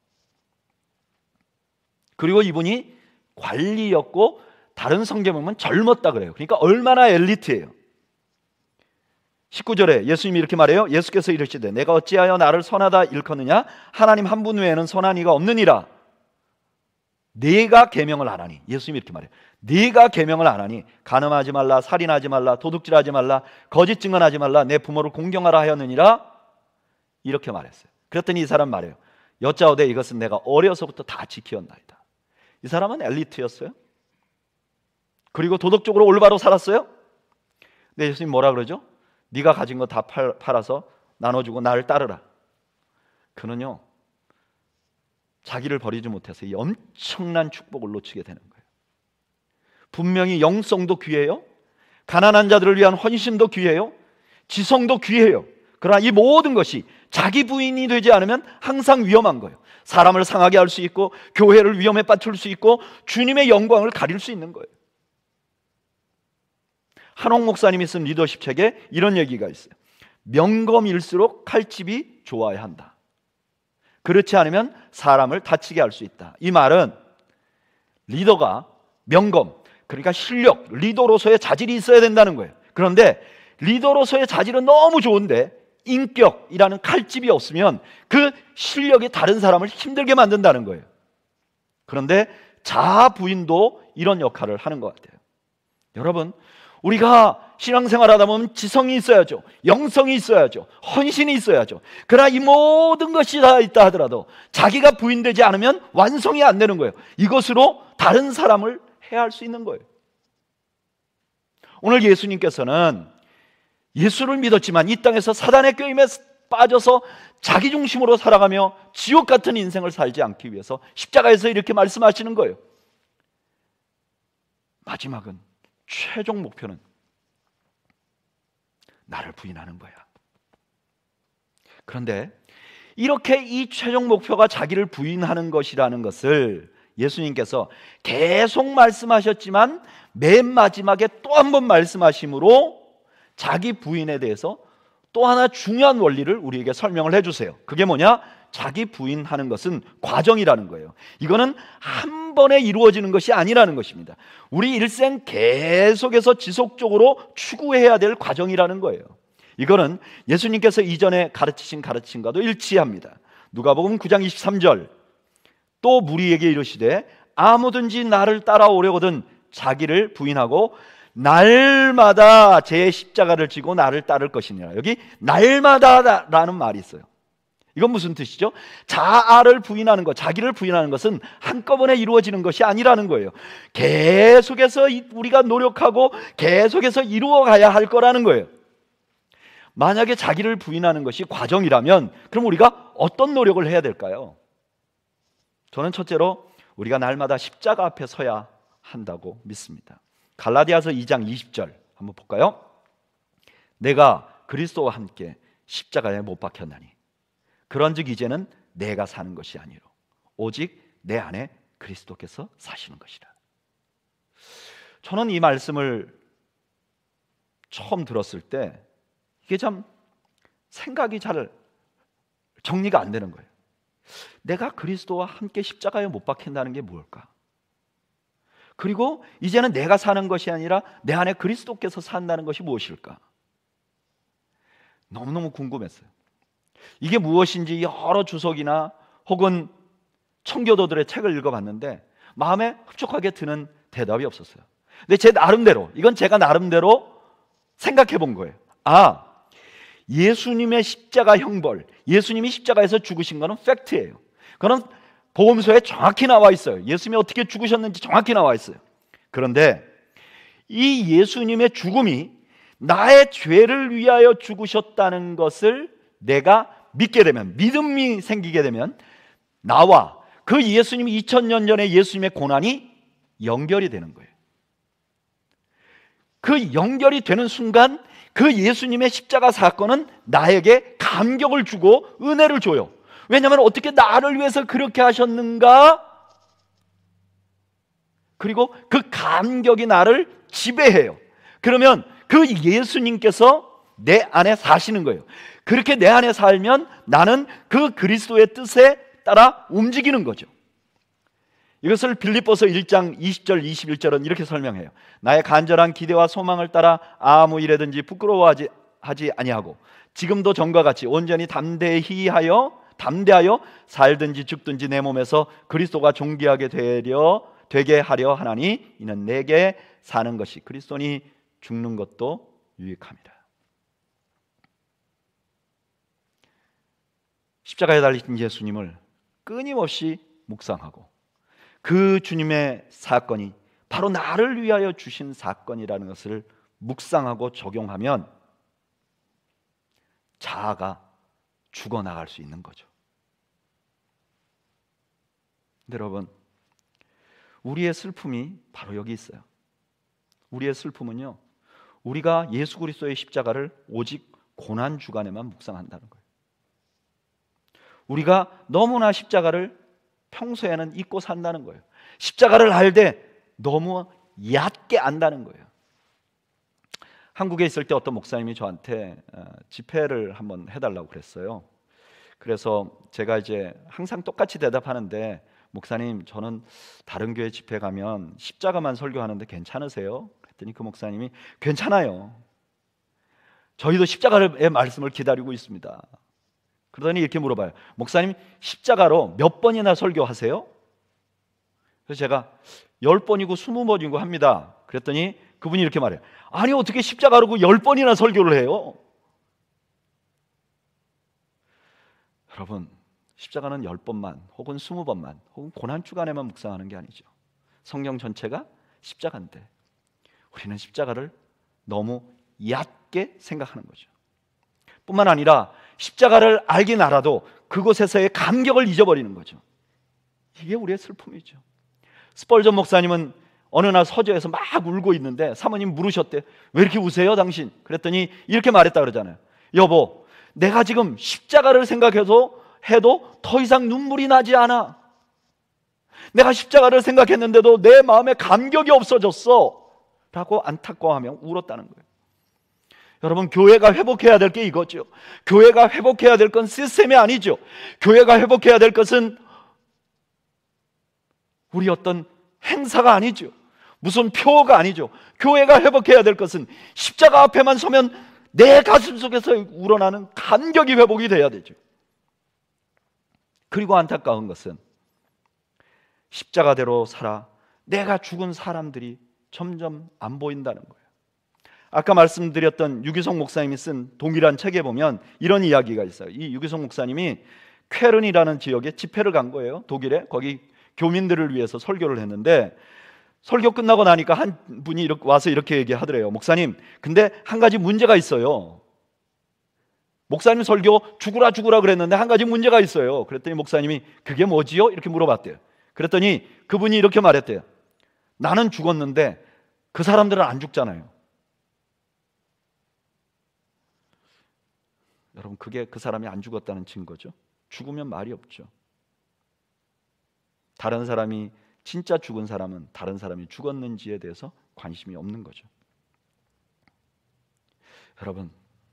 그리고 이분이 관리였고 다른 성경에 보면 젊었다 그래요. 그러니까 얼마나 엘리트예요. 십구 절에 예수님이 이렇게 말해요. 예수께서 이르시되 내가 어찌하여 나를 선하다 일컫느냐? 하나님 한 분 외에는 선한 이가 없느니라. 네가 계명을 안 하니, 예수님이 이렇게 말해요. 네가 계명을 안 하니 간음하지 말라, 살인하지 말라, 도둑질하지 말라, 거짓 증언하지 말라, 내 부모를 공경하라 하였느니라. 이렇게 말했어요. 그랬더니 이 사람 말해요. 여짜오되 이것은 내가 어려서부터 다 지키었나이다. 이 사람은 엘리트였어요. 그리고 도덕적으로 올바로 살았어요. 근데 예수님 뭐라 그러죠? 네가 가진 거 다 팔아서 나눠주고 나를 따르라. 그는요 자기를 버리지 못해서 이 엄청난 축복을 놓치게 되는 거예요. 분명히 영성도 귀해요. 가난한 자들을 위한 헌신도 귀해요. 지성도 귀해요. 그러나 이 모든 것이 자기 부인이 되지 않으면 항상 위험한 거예요. 사람을 상하게 할 수 있고 교회를 위험에 빠뜨릴 수 있고 주님의 영광을 가릴 수 있는 거예요. 한옥 목사님이 쓴 리더십 책에 이런 얘기가 있어요. 명검일수록 칼집이 좋아야 한다. 그렇지 않으면 사람을 다치게 할 수 있다. 이 말은 리더가 명검, 그러니까 실력, 리더로서의 자질이 있어야 된다는 거예요. 그런데 리더로서의 자질은 너무 좋은데 인격이라는 칼집이 없으면 그 실력이 다른 사람을 힘들게 만든다는 거예요. 그런데 자아 부인도 이런 역할을 하는 것 같아요. 여러분, 우리가 신앙생활 하다 보면 지성이 있어야죠. 영성이 있어야죠. 헌신이 있어야죠. 그러나 이 모든 것이 다 있다 하더라도 자기가 부인되지 않으면 완성이 안 되는 거예요. 이것으로 다른 사람을 해할 수 있는 거예요. 오늘 예수님께서는 예수를 믿었지만 이 땅에서 사단의 꾀임에 빠져서 자기 중심으로 살아가며 지옥 같은 인생을 살지 않기 위해서 십자가에서 이렇게 말씀하시는 거예요. 마지막은, 최종 목표는 나를 부인하는 거야. 그런데 이렇게 이 최종 목표가 자기를 부인하는 것이라는 것을 예수님께서 계속 말씀하셨지만 맨 마지막에 또 한 번 말씀하심으로 자기 부인에 대해서 또 하나 중요한 원리를 우리에게 설명을 해주세요. 그게 뭐냐? 자기 부인하는 것은 과정이라는 거예요. 이거는 한 번에 이루어지는 것이 아니라는 것입니다. 우리 일생 계속해서 지속적으로 추구해야 될 과정이라는 거예요. 이거는 예수님께서 이전에 가르치신 가르침과도 일치합니다. 누가복음 구 장 이십삼 절, 또 무리에게 이르시되 아무든지 나를 따라오려거든 자기를 부인하고 날마다 제 십자가를 지고 나를 따를 것이니라. 여기 날마다라는 말이 있어요. 이건 무슨 뜻이죠? 자아를 부인하는 것, 자기를 부인하는 것은 한꺼번에 이루어지는 것이 아니라는 거예요. 계속해서 우리가 노력하고 계속해서 이루어가야 할 거라는 거예요. 만약에 자기를 부인하는 것이 과정이라면 그럼 우리가 어떤 노력을 해야 될까요? 저는 첫째로 우리가 날마다 십자가 앞에 서야 한다고 믿습니다. 갈라디아서 이 장 이십 절 한번 볼까요? 내가 그리스도와 함께 십자가에 못 박혔나니 그런즉 이제는 내가 사는 것이 아니로 오직 내 안에 그리스도께서 사시는 것이라. 저는 이 말씀을 처음 들었을 때 이게 참 생각이 잘 정리가 안 되는 거예요. 내가 그리스도와 함께 십자가에 못 박힌다는 게 뭘까? 그리고 이제는 내가 사는 것이 아니라 내 안에 그리스도께서 산다는 것이 무엇일까? 너무너무 궁금했어요. 이게 무엇인지 여러 주석이나 혹은 청교도들의 책을 읽어봤는데 마음에 흡족하게 드는 대답이 없었어요. 근데 제 나름대로, 이건 제가 나름대로 생각해 본 거예요. 아, 예수님의 십자가 형벌, 예수님이 십자가에서 죽으신 거는 팩트예요. 그건 복음서에 정확히 나와 있어요. 예수님이 어떻게 죽으셨는지 정확히 나와 있어요. 그런데 이 예수님의 죽음이 나의 죄를 위하여 죽으셨다는 것을 내가 믿게 되면, 믿음이 생기게 되면 나와 그 예수님이 이천 년 전에 예수님의 고난이 연결이 되는 거예요. 그 연결이 되는 순간 그 예수님의 십자가 사건은 나에게 감격을 주고 은혜를 줘요. 왜냐하면 어떻게 나를 위해서 그렇게 하셨는가? 그리고 그 감격이 나를 지배해요. 그러면 그 예수님께서 내 안에 사시는 거예요. 그렇게 내 안에 살면 나는 그 그리스도의 뜻에 따라 움직이는 거죠. 이것을 빌립보서 일 장 이십 절 이십일 절은 이렇게 설명해요. 나의 간절한 기대와 소망을 따라 아무 일에든지 부끄러워하지 하지 아니하고 지금도 전과 같이 온전히 담대히 하여 담대하여 살든지 죽든지 내 몸에서 그리스도가 존귀하게 되려 되게 하려 하나니 이는 내게 사는 것이 그리스도니 죽는 것도 유익함이라. 십자가에 달리신 예수님을 끊임없이 묵상하고 그 주님의 사건이 바로 나를 위하여 주신 사건이라는 것을 묵상하고 적용하면 자아가 죽어나갈 수 있는 거죠. 여러분, 우리의 슬픔이 바로 여기 있어요. 우리의 슬픔은요, 우리가 예수 그리스도의 십자가를 오직 고난 주간에만 묵상한다는 거예요. 우리가 너무나 십자가를 평소에는 잊고 산다는 거예요. 십자가를 알되 너무 얕게 안다는 거예요. 한국에 있을 때 어떤 목사님이 저한테 집회를 한번 해달라고 그랬어요. 그래서 제가 이제 항상 똑같이 대답하는데, 목사님, 저는 다른 교회 집회 가면 십자가만 설교하는데 괜찮으세요? 그랬더니 그 목사님이 괜찮아요. 저희도 십자가의 말씀을 기다리고 있습니다. 그러더니 이렇게 물어봐요. 목사님, 십자가로 몇 번이나 설교하세요? 그래서 제가 열 번이고 스무 번이고 합니다. 그랬더니 그분이 이렇게 말해요. 아니, 어떻게 십자가로 열 번이나 설교를 해요? 여러분, 십자가는 열 번만 혹은 스무 번만 혹은 고난주간에만 묵상하는 게 아니죠. 성경 전체가 십자가인데 우리는 십자가를 너무 얕게 생각하는 거죠. 뿐만 아니라 십자가를 알긴 알아도 그곳에서의 감격을 잊어버리는 거죠. 이게 우리의 슬픔이죠. 스펄전 목사님은 어느 날 서재에서 막 울고 있는데 사모님 물으셨대. 왜 이렇게 우세요 당신? 그랬더니 이렇게 말했다 그러잖아요. 여보, 내가 지금 십자가를 생각해서 해도 더 이상 눈물이 나지 않아. 내가 십자가를 생각했는데도 내 마음에 감격이 없어졌어 라고 안타까워하며 울었다는 거예요. 여러분, 교회가 회복해야 될 게 이거죠. 교회가 회복해야 될 건 시스템이 아니죠. 교회가 회복해야 될 것은 우리 어떤 행사가 아니죠. 무슨 표가 아니죠. 교회가 회복해야 될 것은 십자가 앞에만 서면 내 가슴 속에서 우러나는 감격이 회복이 돼야 되죠. 그리고 안타까운 것은 십자가대로 살아 내가 죽은 사람들이 점점 안 보인다는 거예요. 아까 말씀드렸던 유기성 목사님이 쓴 동일한 책에 보면 이런 이야기가 있어요. 이 유기성 목사님이 쾰른이라는 지역에 집회를 간 거예요. 독일에. 거기 교민들을 위해서 설교를 했는데 설교 끝나고 나니까 한 분이 이렇게 와서 이렇게 얘기하더래요. 목사님, 근데 한 가지 문제가 있어요. 목사님 설교 죽으라 죽으라 그랬는데 한 가지 문제가 있어요. 그랬더니 목사님이 그게 뭐지요? 이렇게 물어봤대요. 그랬더니 그분이 이렇게 말했대요. 나는 죽었는데 그 사람들은 안 죽잖아요. 여러분, 그게 그 사람이 안 죽었다는 증거죠. 죽으면 말이 없죠. 다른 사람이, 진짜 죽은 사람은 다른 사람이 죽었는지에 대해서 관심이 없는 거죠. 여러분,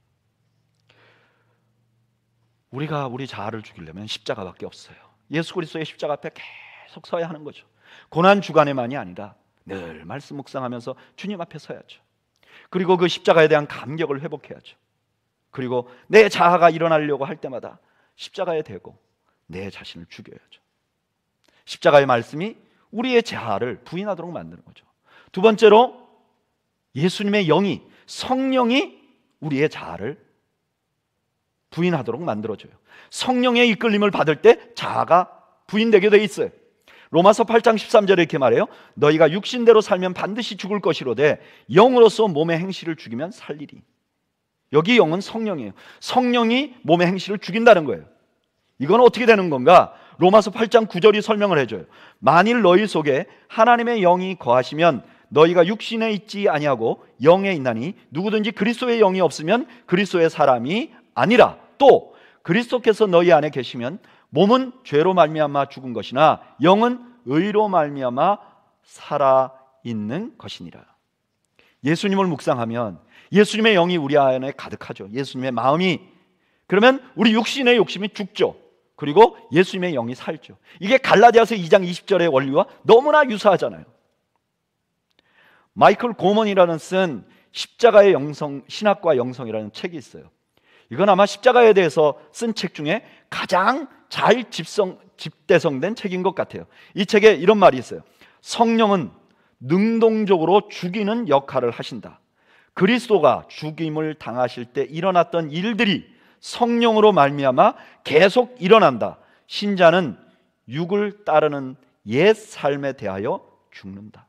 우리가 우리 자아를 죽이려면 십자가밖에 없어요. 예수 그리스도의 십자가 앞에 계속 서야 하는 거죠. 고난 주간에만이 아니라 늘 말씀 묵상하면서 주님 앞에 서야죠. 그리고 그 십자가에 대한 감격을 회복해야죠. 그리고 내 자아가 일어나려고 할 때마다 십자가에 대고 내 자신을 죽여야죠. 십자가의 말씀이 우리의 자아를 부인하도록 만드는 거죠. 두 번째로 예수님의 영이, 성령이 우리의 자아를 부인하도록 만들어줘요. 성령의 이끌림을 받을 때 자아가 부인되게 돼 있어요. 로마서 팔 장 십삼 절에 이렇게 말해요. 너희가 육신대로 살면 반드시 죽을 것이로되 영으로서 몸의 행실을 죽이면 살리리. 여기 영은 성령이에요. 성령이 몸의 행실을 죽인다는 거예요. 이건 어떻게 되는 건가? 로마서 팔 장 구 절이 설명을 해줘요. 만일 너희 속에 하나님의 영이 거하시면 너희가 육신에 있지 아니하고 영에 있나니 누구든지 그리스도의 영이 없으면 그리스도의 사람이 아니라. 또 그리스도께서 너희 안에 계시면 몸은 죄로 말미암아 죽은 것이나 영은 의로 말미암아 살아 있는 것이니라. 예수님을 묵상하면 예수님의 영이 우리 안에 가득하죠. 예수님의 마음이. 그러면 우리 육신의 욕심이 죽죠. 그리고 예수님의 영이 살죠. 이게 갈라디아서 이 장 이십 절의 원리와 너무나 유사하잖아요. 마이클 고먼이라는 쓴 십자가의 영성, 신학과 영성이라는 책이 있어요. 이건 아마 십자가에 대해서 쓴 책 중에 가장 잘 집성, 집대성된 책인 것 같아요. 이 책에 이런 말이 있어요. 성령은 능동적으로 죽이는 역할을 하신다. 그리스도가 죽임을 당하실 때 일어났던 일들이 성령으로 말미암아 계속 일어난다. 신자는 육을 따르는 옛 삶에 대하여 죽는다.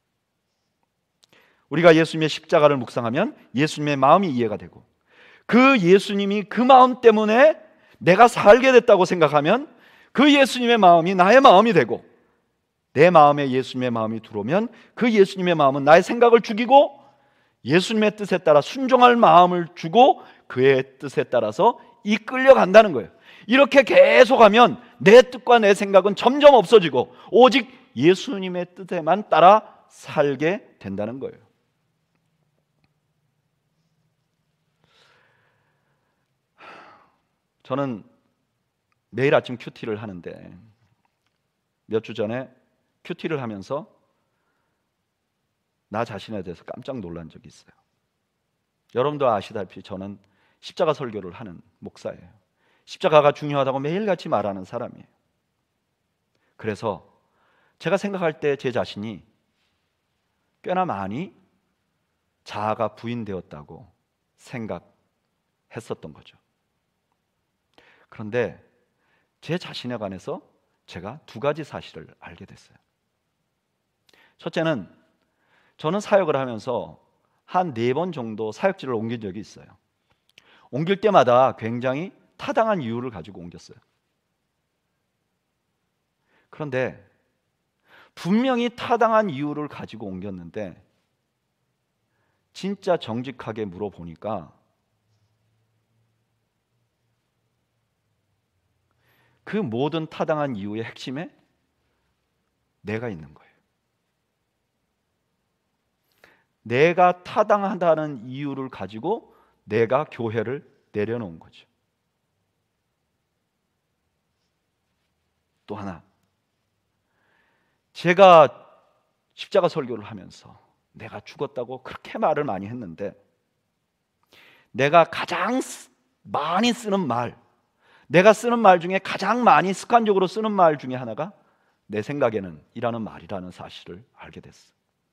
우리가 예수님의 십자가를 묵상하면 예수님의 마음이 이해가 되고, 그 예수님이 그 마음 때문에 내가 살게 됐다고 생각하면 그 예수님의 마음이 나의 마음이 되고, 내 마음에 예수님의 마음이 들어오면 그 예수님의 마음은 나의 생각을 죽이고 예수님의 뜻에 따라 순종할 마음을 주고 그의 뜻에 따라서 이끌려 간다는 거예요. 이렇게 계속하면 내 뜻과 내 생각은 점점 없어지고 오직 예수님의 뜻에만 따라 살게 된다는 거예요. 저는 매일 아침 큐티를 하는데 몇 주 전에 큐티를 하면서 나 자신에 대해서 깜짝 놀란 적이 있어요. 여러분도 아시다시피 저는 십자가 설교를 하는 목사예요. 십자가가 중요하다고 매일같이 말하는 사람이에요. 그래서 제가 생각할 때 제 자신이 꽤나 많이 자아가 부인되었다고 생각했었던 거죠. 그런데 제 자신에 관해서 제가 두 가지 사실을 알게 됐어요. 첫째는 저는 사역을 하면서 한 네 번 정도 사역지를 옮긴 적이 있어요. 옮길 때마다 굉장히 타당한 이유를 가지고 옮겼어요. 그런데 분명히 타당한 이유를 가지고 옮겼는데 진짜 정직하게 물어보니까 그 모든 타당한 이유의 핵심에 내가 있는 거예요. 내가 타당하다는 이유를 가지고 내가 교회를 내려놓은 거죠. 또 하나, 제가 십자가 설교를 하면서 내가 죽었다고 그렇게 말을 많이 했는데 내가 가장 많이 쓰는 말, 내가 쓰는 말 중에 가장 많이 습관적으로 쓰는 말 중에 하나가 내 생각에는 이라는 말이라는 사실을 알게 됐어.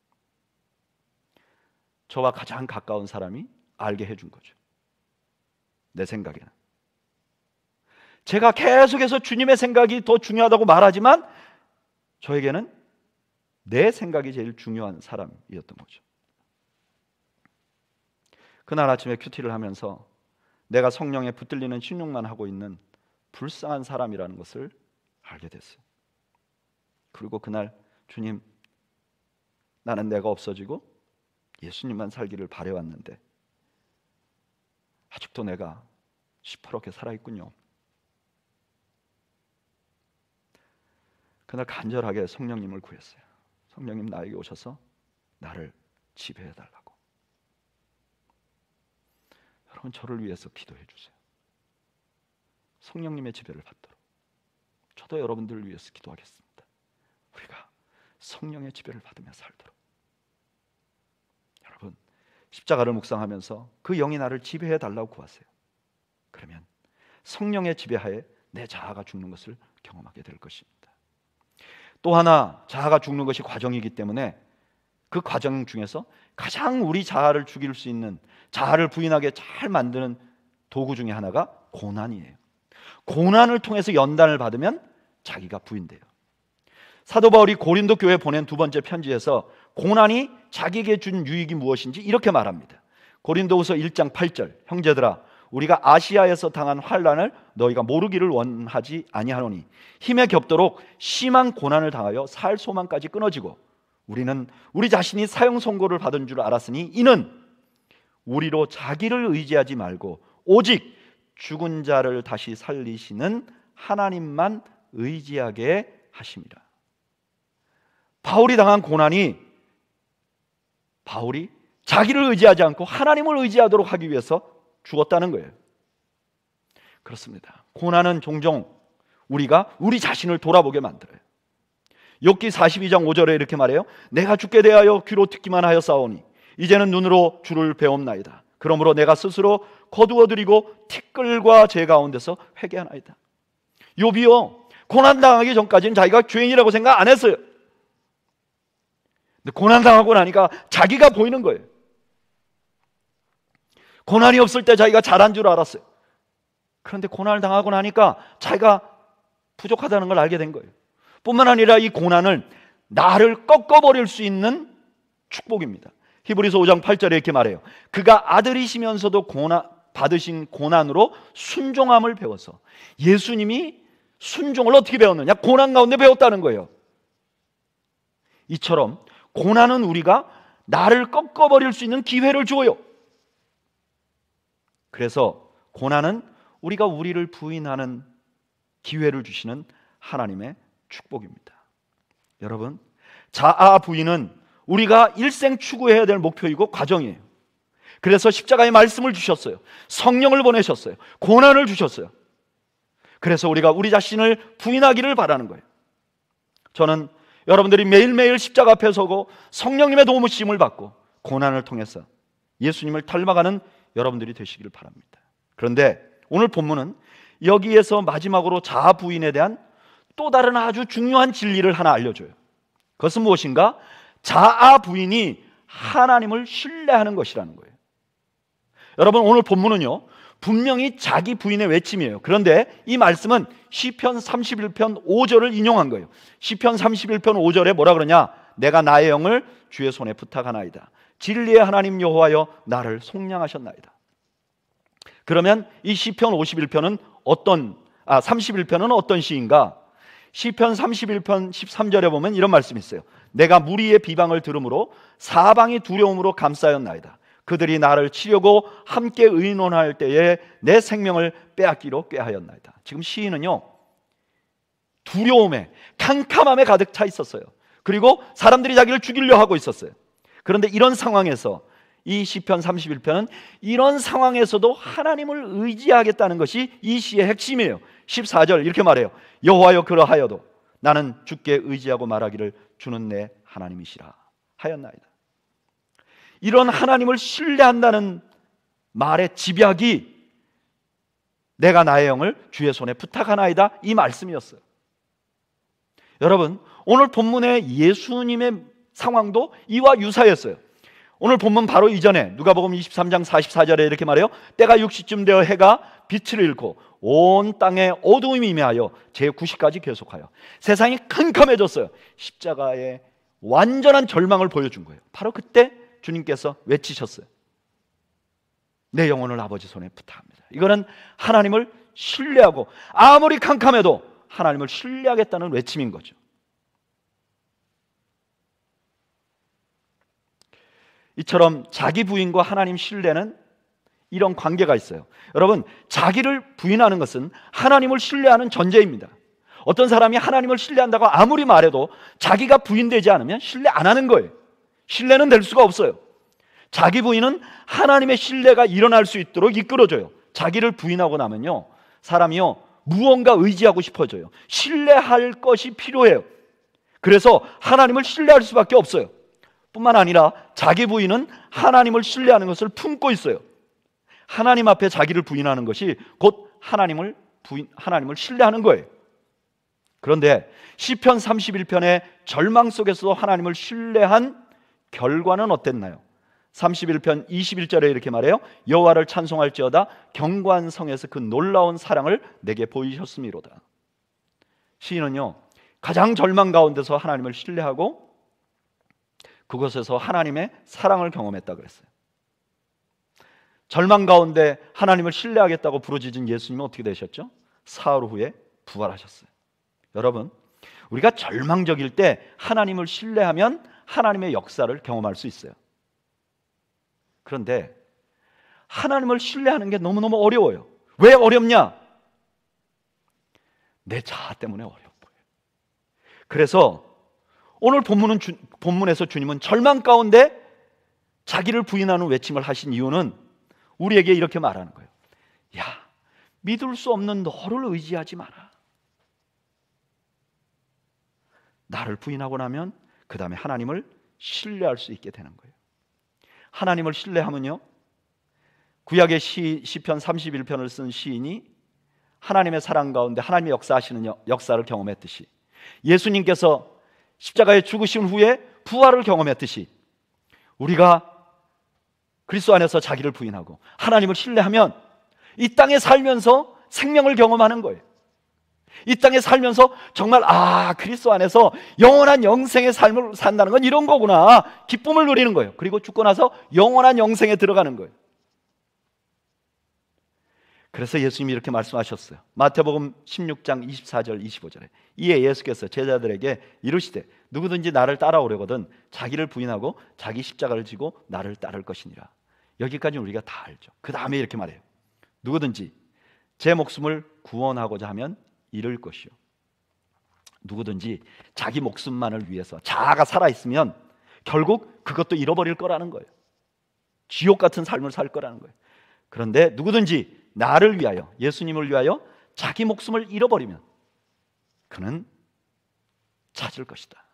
저와 가장 가까운 사람이 알게 해준 거죠. 내 생각에는. 제가 계속해서 주님의 생각이 더 중요하다고 말하지만 저에게는 내 생각이 제일 중요한 사람이었던 거죠. 그날 아침에 큐티를 하면서 내가 성령에 붙들리는 신용만 하고 있는 불쌍한 사람이라는 것을 알게 됐어요. 그리고 그날 주님, 나는 내가 없어지고 예수님만 살기를 바래왔는데 아직도 내가 시퍼렇게 살아있군요. 그날 간절하게 성령님을 구했어요. 성령님, 나에게 오셔서 나를 지배해달라고. 여러분, 저를 위해서 기도해 주세요. 성령님의 지배를 받도록. 저도 여러분들을 위해서 기도하겠습니다. 우리가 성령의 지배를 받으며 살도록. 여러분, 십자가를 묵상하면서 그 영이 나를 지배해 달라고 구하세요. 그러면 성령의 지배하에 내 자아가 죽는 것을 경험하게 될 것입니다. 또 하나, 자아가 죽는 것이 과정이기 때문에 그 과정 중에서 가장 우리 자아를 죽일 수 있는, 자아를 부인하게 잘 만드는 도구 중에 하나가 고난이에요. 고난을 통해서 연단을 받으면 자기가 부인돼요. 사도 바울이 고린도 교회에 보낸 두 번째 편지에서 고난이 자기에게 준 유익이 무엇인지 이렇게 말합니다. 고린도후서 일 장 팔 절, 형제들아, 우리가 아시아에서 당한 환난을 너희가 모르기를 원하지 아니하노니 힘에 겹도록 심한 고난을 당하여 살 소망까지 끊어지고 우리는 우리 자신이 사형 선고를 받은 줄 알았으니 이는 우리로 자기를 의지하지 말고 오직 죽은 자를 다시 살리시는 하나님만 의지하게 하심이라. 바울이 당한 고난이 바울이 자기를 의지하지 않고 하나님을 의지하도록 하기 위해서 죽었다는 거예요. 그렇습니다. 고난은 종종 우리가 우리 자신을 돌아보게 만들어요. 욥기 사십이 장 오 절에 이렇게 말해요. 내가 죽게 대하여 귀로 듣기만 하여 싸우니 이제는 눈으로 주를 배움나이다. 그러므로 내가 스스로 거두어드리고 티끌과 제 가운데서 회개하나이다. 욥이요, 고난당하기 전까지는 자기가 죄인이라고 생각 안 했어요. 근데 고난당하고 나니까 자기가 보이는 거예요. 고난이 없을 때 자기가 잘한 줄 알았어요. 그런데 고난을 당하고 나니까 자기가 부족하다는 걸 알게 된 거예요. 뿐만 아니라 이 고난은 나를 꺾어버릴 수 있는 축복입니다. 히브리서 오 장 팔 절에 이렇게 말해요. 그가 아들이시면서도 고난, 받으신 고난으로 순종함을 배워서. 예수님이 순종을 어떻게 배웠느냐? 고난 가운데 배웠다는 거예요. 이처럼 고난은 우리가 나를 꺾어버릴 수 있는 기회를 줘요. 그래서 고난은 우리가 우리를 부인하는 기회를 주시는 하나님의 축복입니다. 여러분, 자아 부인은 우리가 일생 추구해야 될 목표이고 과정이에요. 그래서 십자가의 말씀을 주셨어요. 성령을 보내셨어요. 고난을 주셨어요. 그래서 우리가 우리 자신을 부인하기를 바라는 거예요. 저는 여러분들이 매일매일 십자가 앞에 서고 성령님의 도우심을 받고 고난을 통해서 예수님을 닮아가는 여러분들이 되시기를 바랍니다. 그런데 오늘 본문은 여기에서 마지막으로 자아 부인에 대한 또 다른 아주 중요한 진리를 하나 알려줘요. 그것은 무엇인가? 자아 부인이 하나님을 신뢰하는 것이라는 거예요. 여러분, 오늘 본문은요, 분명히 자기 부인의 외침이에요. 그런데 이 말씀은 시편 삼십일 편 오 절을 인용한 거예요. 시편 삼십일 편 오 절에 뭐라 그러냐? 내가 나의 영을 주의 손에 부탁하나이다. 진리의 하나님 여호와여 나를 속량하셨나이다. 그러면 이 시편 오십일 편은 어떤 아 삼십일 편은 어떤 시인가? 시편 삼십일 편 십삼 절에 보면 이런 말씀이 있어요. 내가 무리의 비방을 들음으로 사방이 두려움으로 감싸였나이다. 그들이 나를 치려고 함께 의논할 때에 내 생명을 빼앗기로 꾀하였나이다. 지금 시인은요, 두려움에, 캄캄함에 가득 차 있었어요. 그리고 사람들이 자기를 죽이려 하고 있었어요. 그런데 이런 상황에서 이 시편 삼십일 편은 이런 상황에서도 하나님을 의지하겠다는 것이 이 시의 핵심이에요. 십사 절 이렇게 말해요. 여호와여 그러하여도 나는 주께 의지하고 말하기를 주는 내 하나님이시라 하였나이다. 이런 하나님을 신뢰한다는 말의 집약이 내가 나의 영을 주의 손에 부탁하나이다 이 말씀이었어요. 여러분, 오늘 본문의 예수님의 상황도 이와 유사했어요. 오늘 본문 바로 이전에 누가복음 이십삼 장 사십사 절에 이렇게 말해요. 때가 육시쯤 되어 해가 빛을 잃고 온 땅에 어두움이 임하여 제구 시까지 계속하여 세상이 캄캄해졌어요. 십자가의 완전한 절망을 보여준 거예요. 바로 그때 주님께서 외치셨어요. 내 영혼을 아버지 손에 부탁합니다. 이거는 하나님을 신뢰하고 아무리 캄캄해도 하나님을 신뢰하겠다는 외침인 거죠. 이처럼 자기 부인과 하나님 신뢰는 이런 관계가 있어요. 여러분, 자기를 부인하는 것은 하나님을 신뢰하는 전제입니다. 어떤 사람이 하나님을 신뢰한다고 아무리 말해도 자기가 부인되지 않으면 신뢰 안 하는 거예요. 신뢰는 될 수가 없어요. 자기 부인은 하나님의 신뢰가 일어날 수 있도록 이끌어줘요. 자기를 부인하고 나면요, 사람이요 무언가 의지하고 싶어져요. 신뢰할 것이 필요해요. 그래서 하나님을 신뢰할 수밖에 없어요. 뿐만 아니라 자기 부인은 하나님을 신뢰하는 것을 품고 있어요. 하나님 앞에 자기를 부인하는 것이 곧 하나님을 부인, 하나님을 신뢰하는 거예요. 그런데 시편 삼십일 편의 절망 속에서도 하나님을 신뢰한 결과는 어땠나요? 삼십일 편 이십일 절에 이렇게 말해요. 여호와를 찬송할지어다 견고한 성에서 그 놀라운 사랑을 내게 보이셨음이로다. 시인은요 가장 절망 가운데서 하나님을 신뢰하고 그곳에서 하나님의 사랑을 경험했다 그랬어요. 절망 가운데 하나님을 신뢰하겠다고 부르짖은 예수님은 어떻게 되셨죠? 사흘 후에 부활하셨어요. 여러분, 우리가 절망적일 때 하나님을 신뢰하면 하나님의 역사를 경험할 수 있어요. 그런데 하나님을 신뢰하는 게 너무너무 어려워요. 왜 어렵냐? 내 자아 때문에 어려운 거예요. 그래서 오늘 본문은 주, 본문에서 주님은 절망 가운데 자기를 부인하는 외침을 하신 이유는 우리에게 이렇게 말하는 거예요. 야, 믿을 수 없는 너를 의지하지 마라. 나를 부인하고 나면 그 다음에 하나님을 신뢰할 수 있게 되는 거예요. 하나님을 신뢰하면요, 구약의 시, 시편 삼십일 편을 쓴 시인이 하나님의 사랑 가운데 하나님의 역사하시는 역사를 경험했듯이, 예수님께서 십자가에 죽으신 후에 부활을 경험했듯이, 우리가 그리스도 안에서 자기를 부인하고 하나님을 신뢰하면 이 땅에 살면서 생명을 경험하는 거예요. 이 땅에 살면서 정말 아, 그리스도 안에서 영원한 영생의 삶을 산다는 건 이런 거구나, 기쁨을 누리는 거예요. 그리고 죽고 나서 영원한 영생에 들어가는 거예요. 그래서 예수님이 이렇게 말씀하셨어요. 마태복음 십육 장 이십사 절 이십오 절에 이에 예수께서 제자들에게 이르시되 누구든지 나를 따라오려거든 자기를 부인하고 자기 십자가를 지고 나를 따를 것이니라. 여기까지는 우리가 다 알죠. 그 다음에 이렇게 말해요. 누구든지 제 목숨을 구원하고자 하면 잃을 것이요, 누구든지 자기 목숨만을 위해서 자아가 살아있으면 결국 그것도 잃어버릴 거라는 거예요. 지옥 같은 삶을 살 거라는 거예요. 그런데 누구든지 나를 위하여, 예수님을 위하여 자기 목숨을 잃어버리면 그는 찾을 것이다.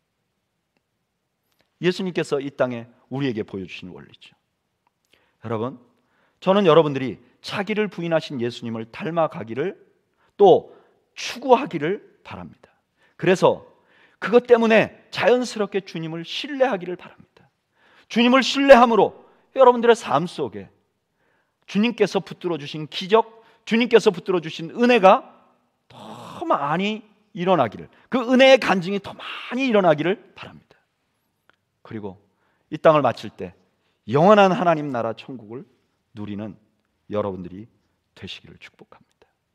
예수님께서 이 땅에 우리에게 보여주신 원리죠. 여러분, 저는 여러분들이 자기를 부인하신 예수님을 닮아가기를 또 추구하기를 바랍니다. 그래서 그것 때문에 자연스럽게 주님을 신뢰하기를 바랍니다. 주님을 신뢰함으로 여러분들의 삶 속에 주님께서 붙들어 주신 기적, 주님께서 붙들어 주신 은혜가 더 많이 일어나기를, 그 은혜의 간증이 더 많이 일어나기를 바랍니다. 그리고 이 땅을 마칠 때 영원한 하나님 나라 천국을 누리는 여러분들이 되시기를 축복합니다.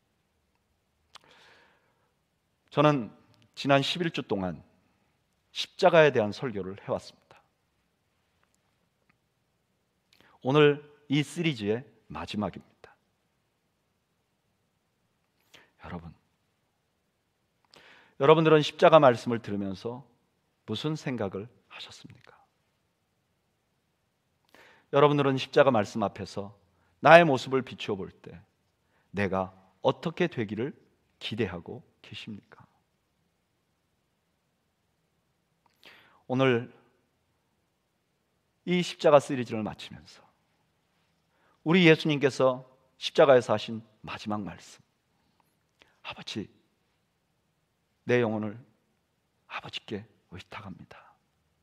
저는 지난 십일 주 동안 십자가에 대한 설교를 해왔습니다. 오늘 이 시리즈의 마지막입니다. 여러분, 여러분들은 십자가 말씀을 들으면서 무슨 생각을 하셨습니까? 여러분들은 십자가 말씀 앞에서 나의 모습을 비추어 볼 때 내가 어떻게 되기를 기대하고 계십니까? 오늘 이 십자가 시리즈를 마치면서 우리 예수님께서 십자가에서 하신 마지막 말씀, 아버지, 내 영혼을 아버지께 의탁합니다.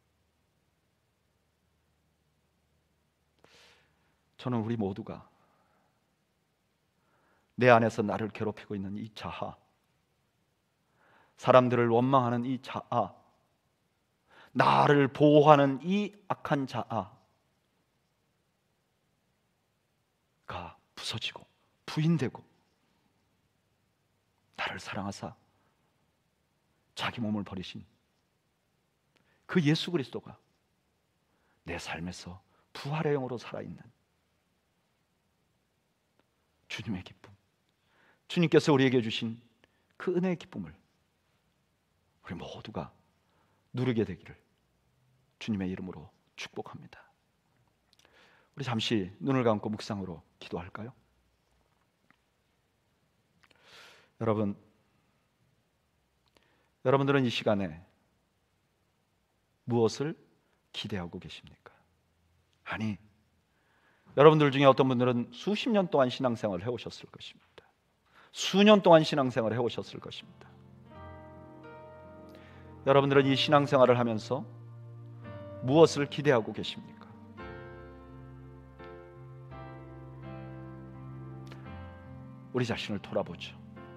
저는 우리 모두가 내 안에서 나를 괴롭히고 있는 이 자아, 사람들을 원망하는 이 자아, 나를 보호하는 이 악한 자아가 부서지고 부인되고 나를 사랑하사 자기 몸을 버리신 그 예수 그리스도가 내 삶에서 부활의 영으로 살아있는 주님의 기쁨, 주님께서 우리에게 주신 그 은혜의 기쁨을 우리 모두가 누리게 되기를 주님의 이름으로 축복합니다. 우리 잠시 눈을 감고 묵상으로 기도할까요? 여러분, 여러분들은 이 시간에 무엇을 기대하고 계십니까? 아니, 여러분들 중에 어떤 분들은 수십 년 동안 신앙생활을 해오셨을 것입니다. 수년 동안 신앙생활을 해오셨을 것입니다. 여러분들은 이 신앙생활을 하면서 무엇을 기대하고 계십니까? 우리 자신을 돌아보죠.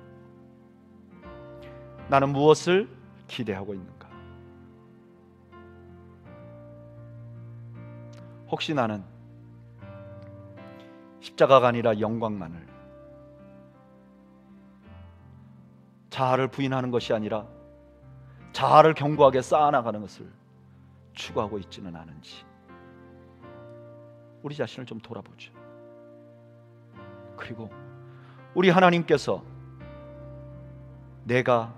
나는 무엇을 기대하고 있는가? 혹시 나는 십자가가 아니라 영광만을, 자아를 부인하는 것이 아니라 자아를 견고하게 쌓아나가는 것을 추구하고 있지는 않은지 우리 자신을 좀 돌아보죠. 그리고 우리 하나님께서 내가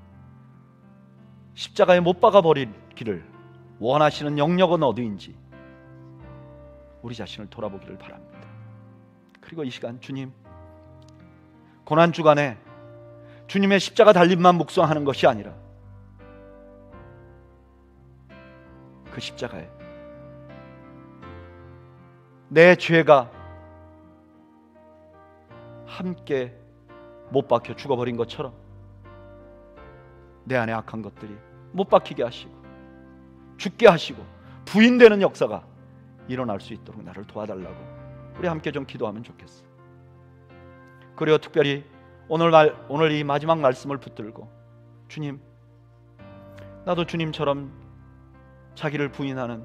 십자가에 못 박아 버리기를 원하시는 영역은 어디인지 우리 자신을 돌아보기를 바랍니다. 그리고 이 시간 주님, 고난주간에 주님의 십자가 달림만 묵상하는 것이 아니라 그 십자가에 내 죄가 함께 못 박혀 죽어버린 것처럼 내 안에 악한 것들이 못 박히게 하시고 죽게 하시고 부인되는 역사가 일어날 수 있도록 나를 도와달라고 우리 함께 좀 기도하면 좋겠어요. 그리고 특별히 오늘 말, 오늘 이 마지막 말씀을 붙들고 주님, 나도 주님처럼 자기를 부인하는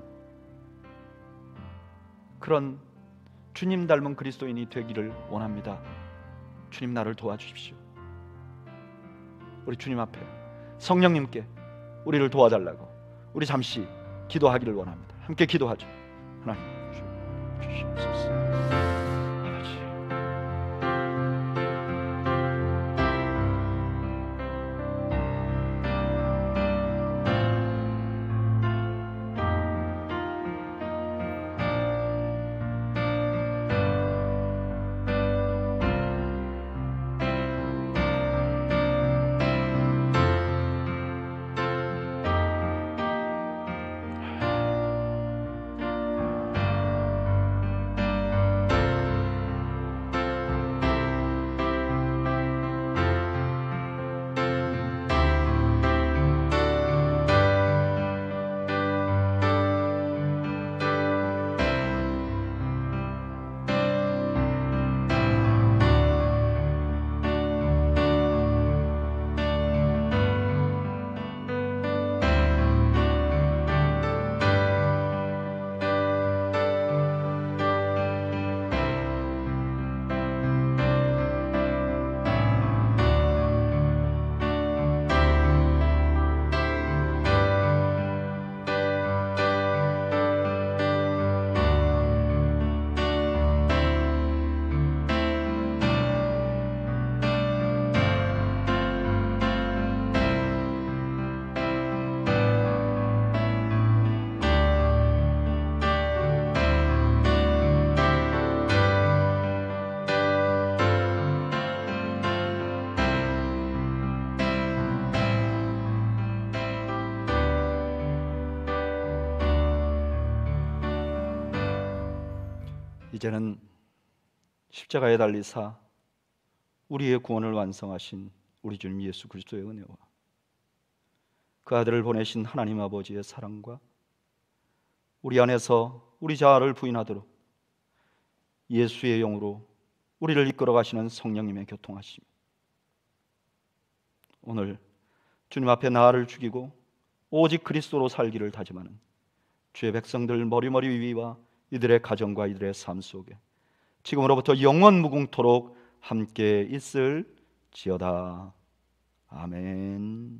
그런 주님 닮은 그리스도인이 되기를 원합니다. 주님, 나를 도와주십시오. 우리 주님 앞에 성령님께 우리를 도와달라고 우리 잠시 기도하기를 원합니다. 함께 기도하죠. 하나님 주시옵소서. 아버지, 이제는 십자가에 달리사 우리의 구원을 완성하신 우리 주님 예수 그리스도의 은혜와 그 아들을 보내신 하나님 아버지의 사랑과 우리 안에서 우리 자아를 부인하도록 예수의 영으로 우리를 이끌어 가시는 성령님의 교통하심, 오늘 주님 앞에 나를 죽이고 오직 그리스도로 살기를 다짐하는 주의 백성들 머리머리 위와 이들의 가정과 이들의 삶 속에 지금으로부터 영원 무궁토록 함께 있을지어다. 아멘.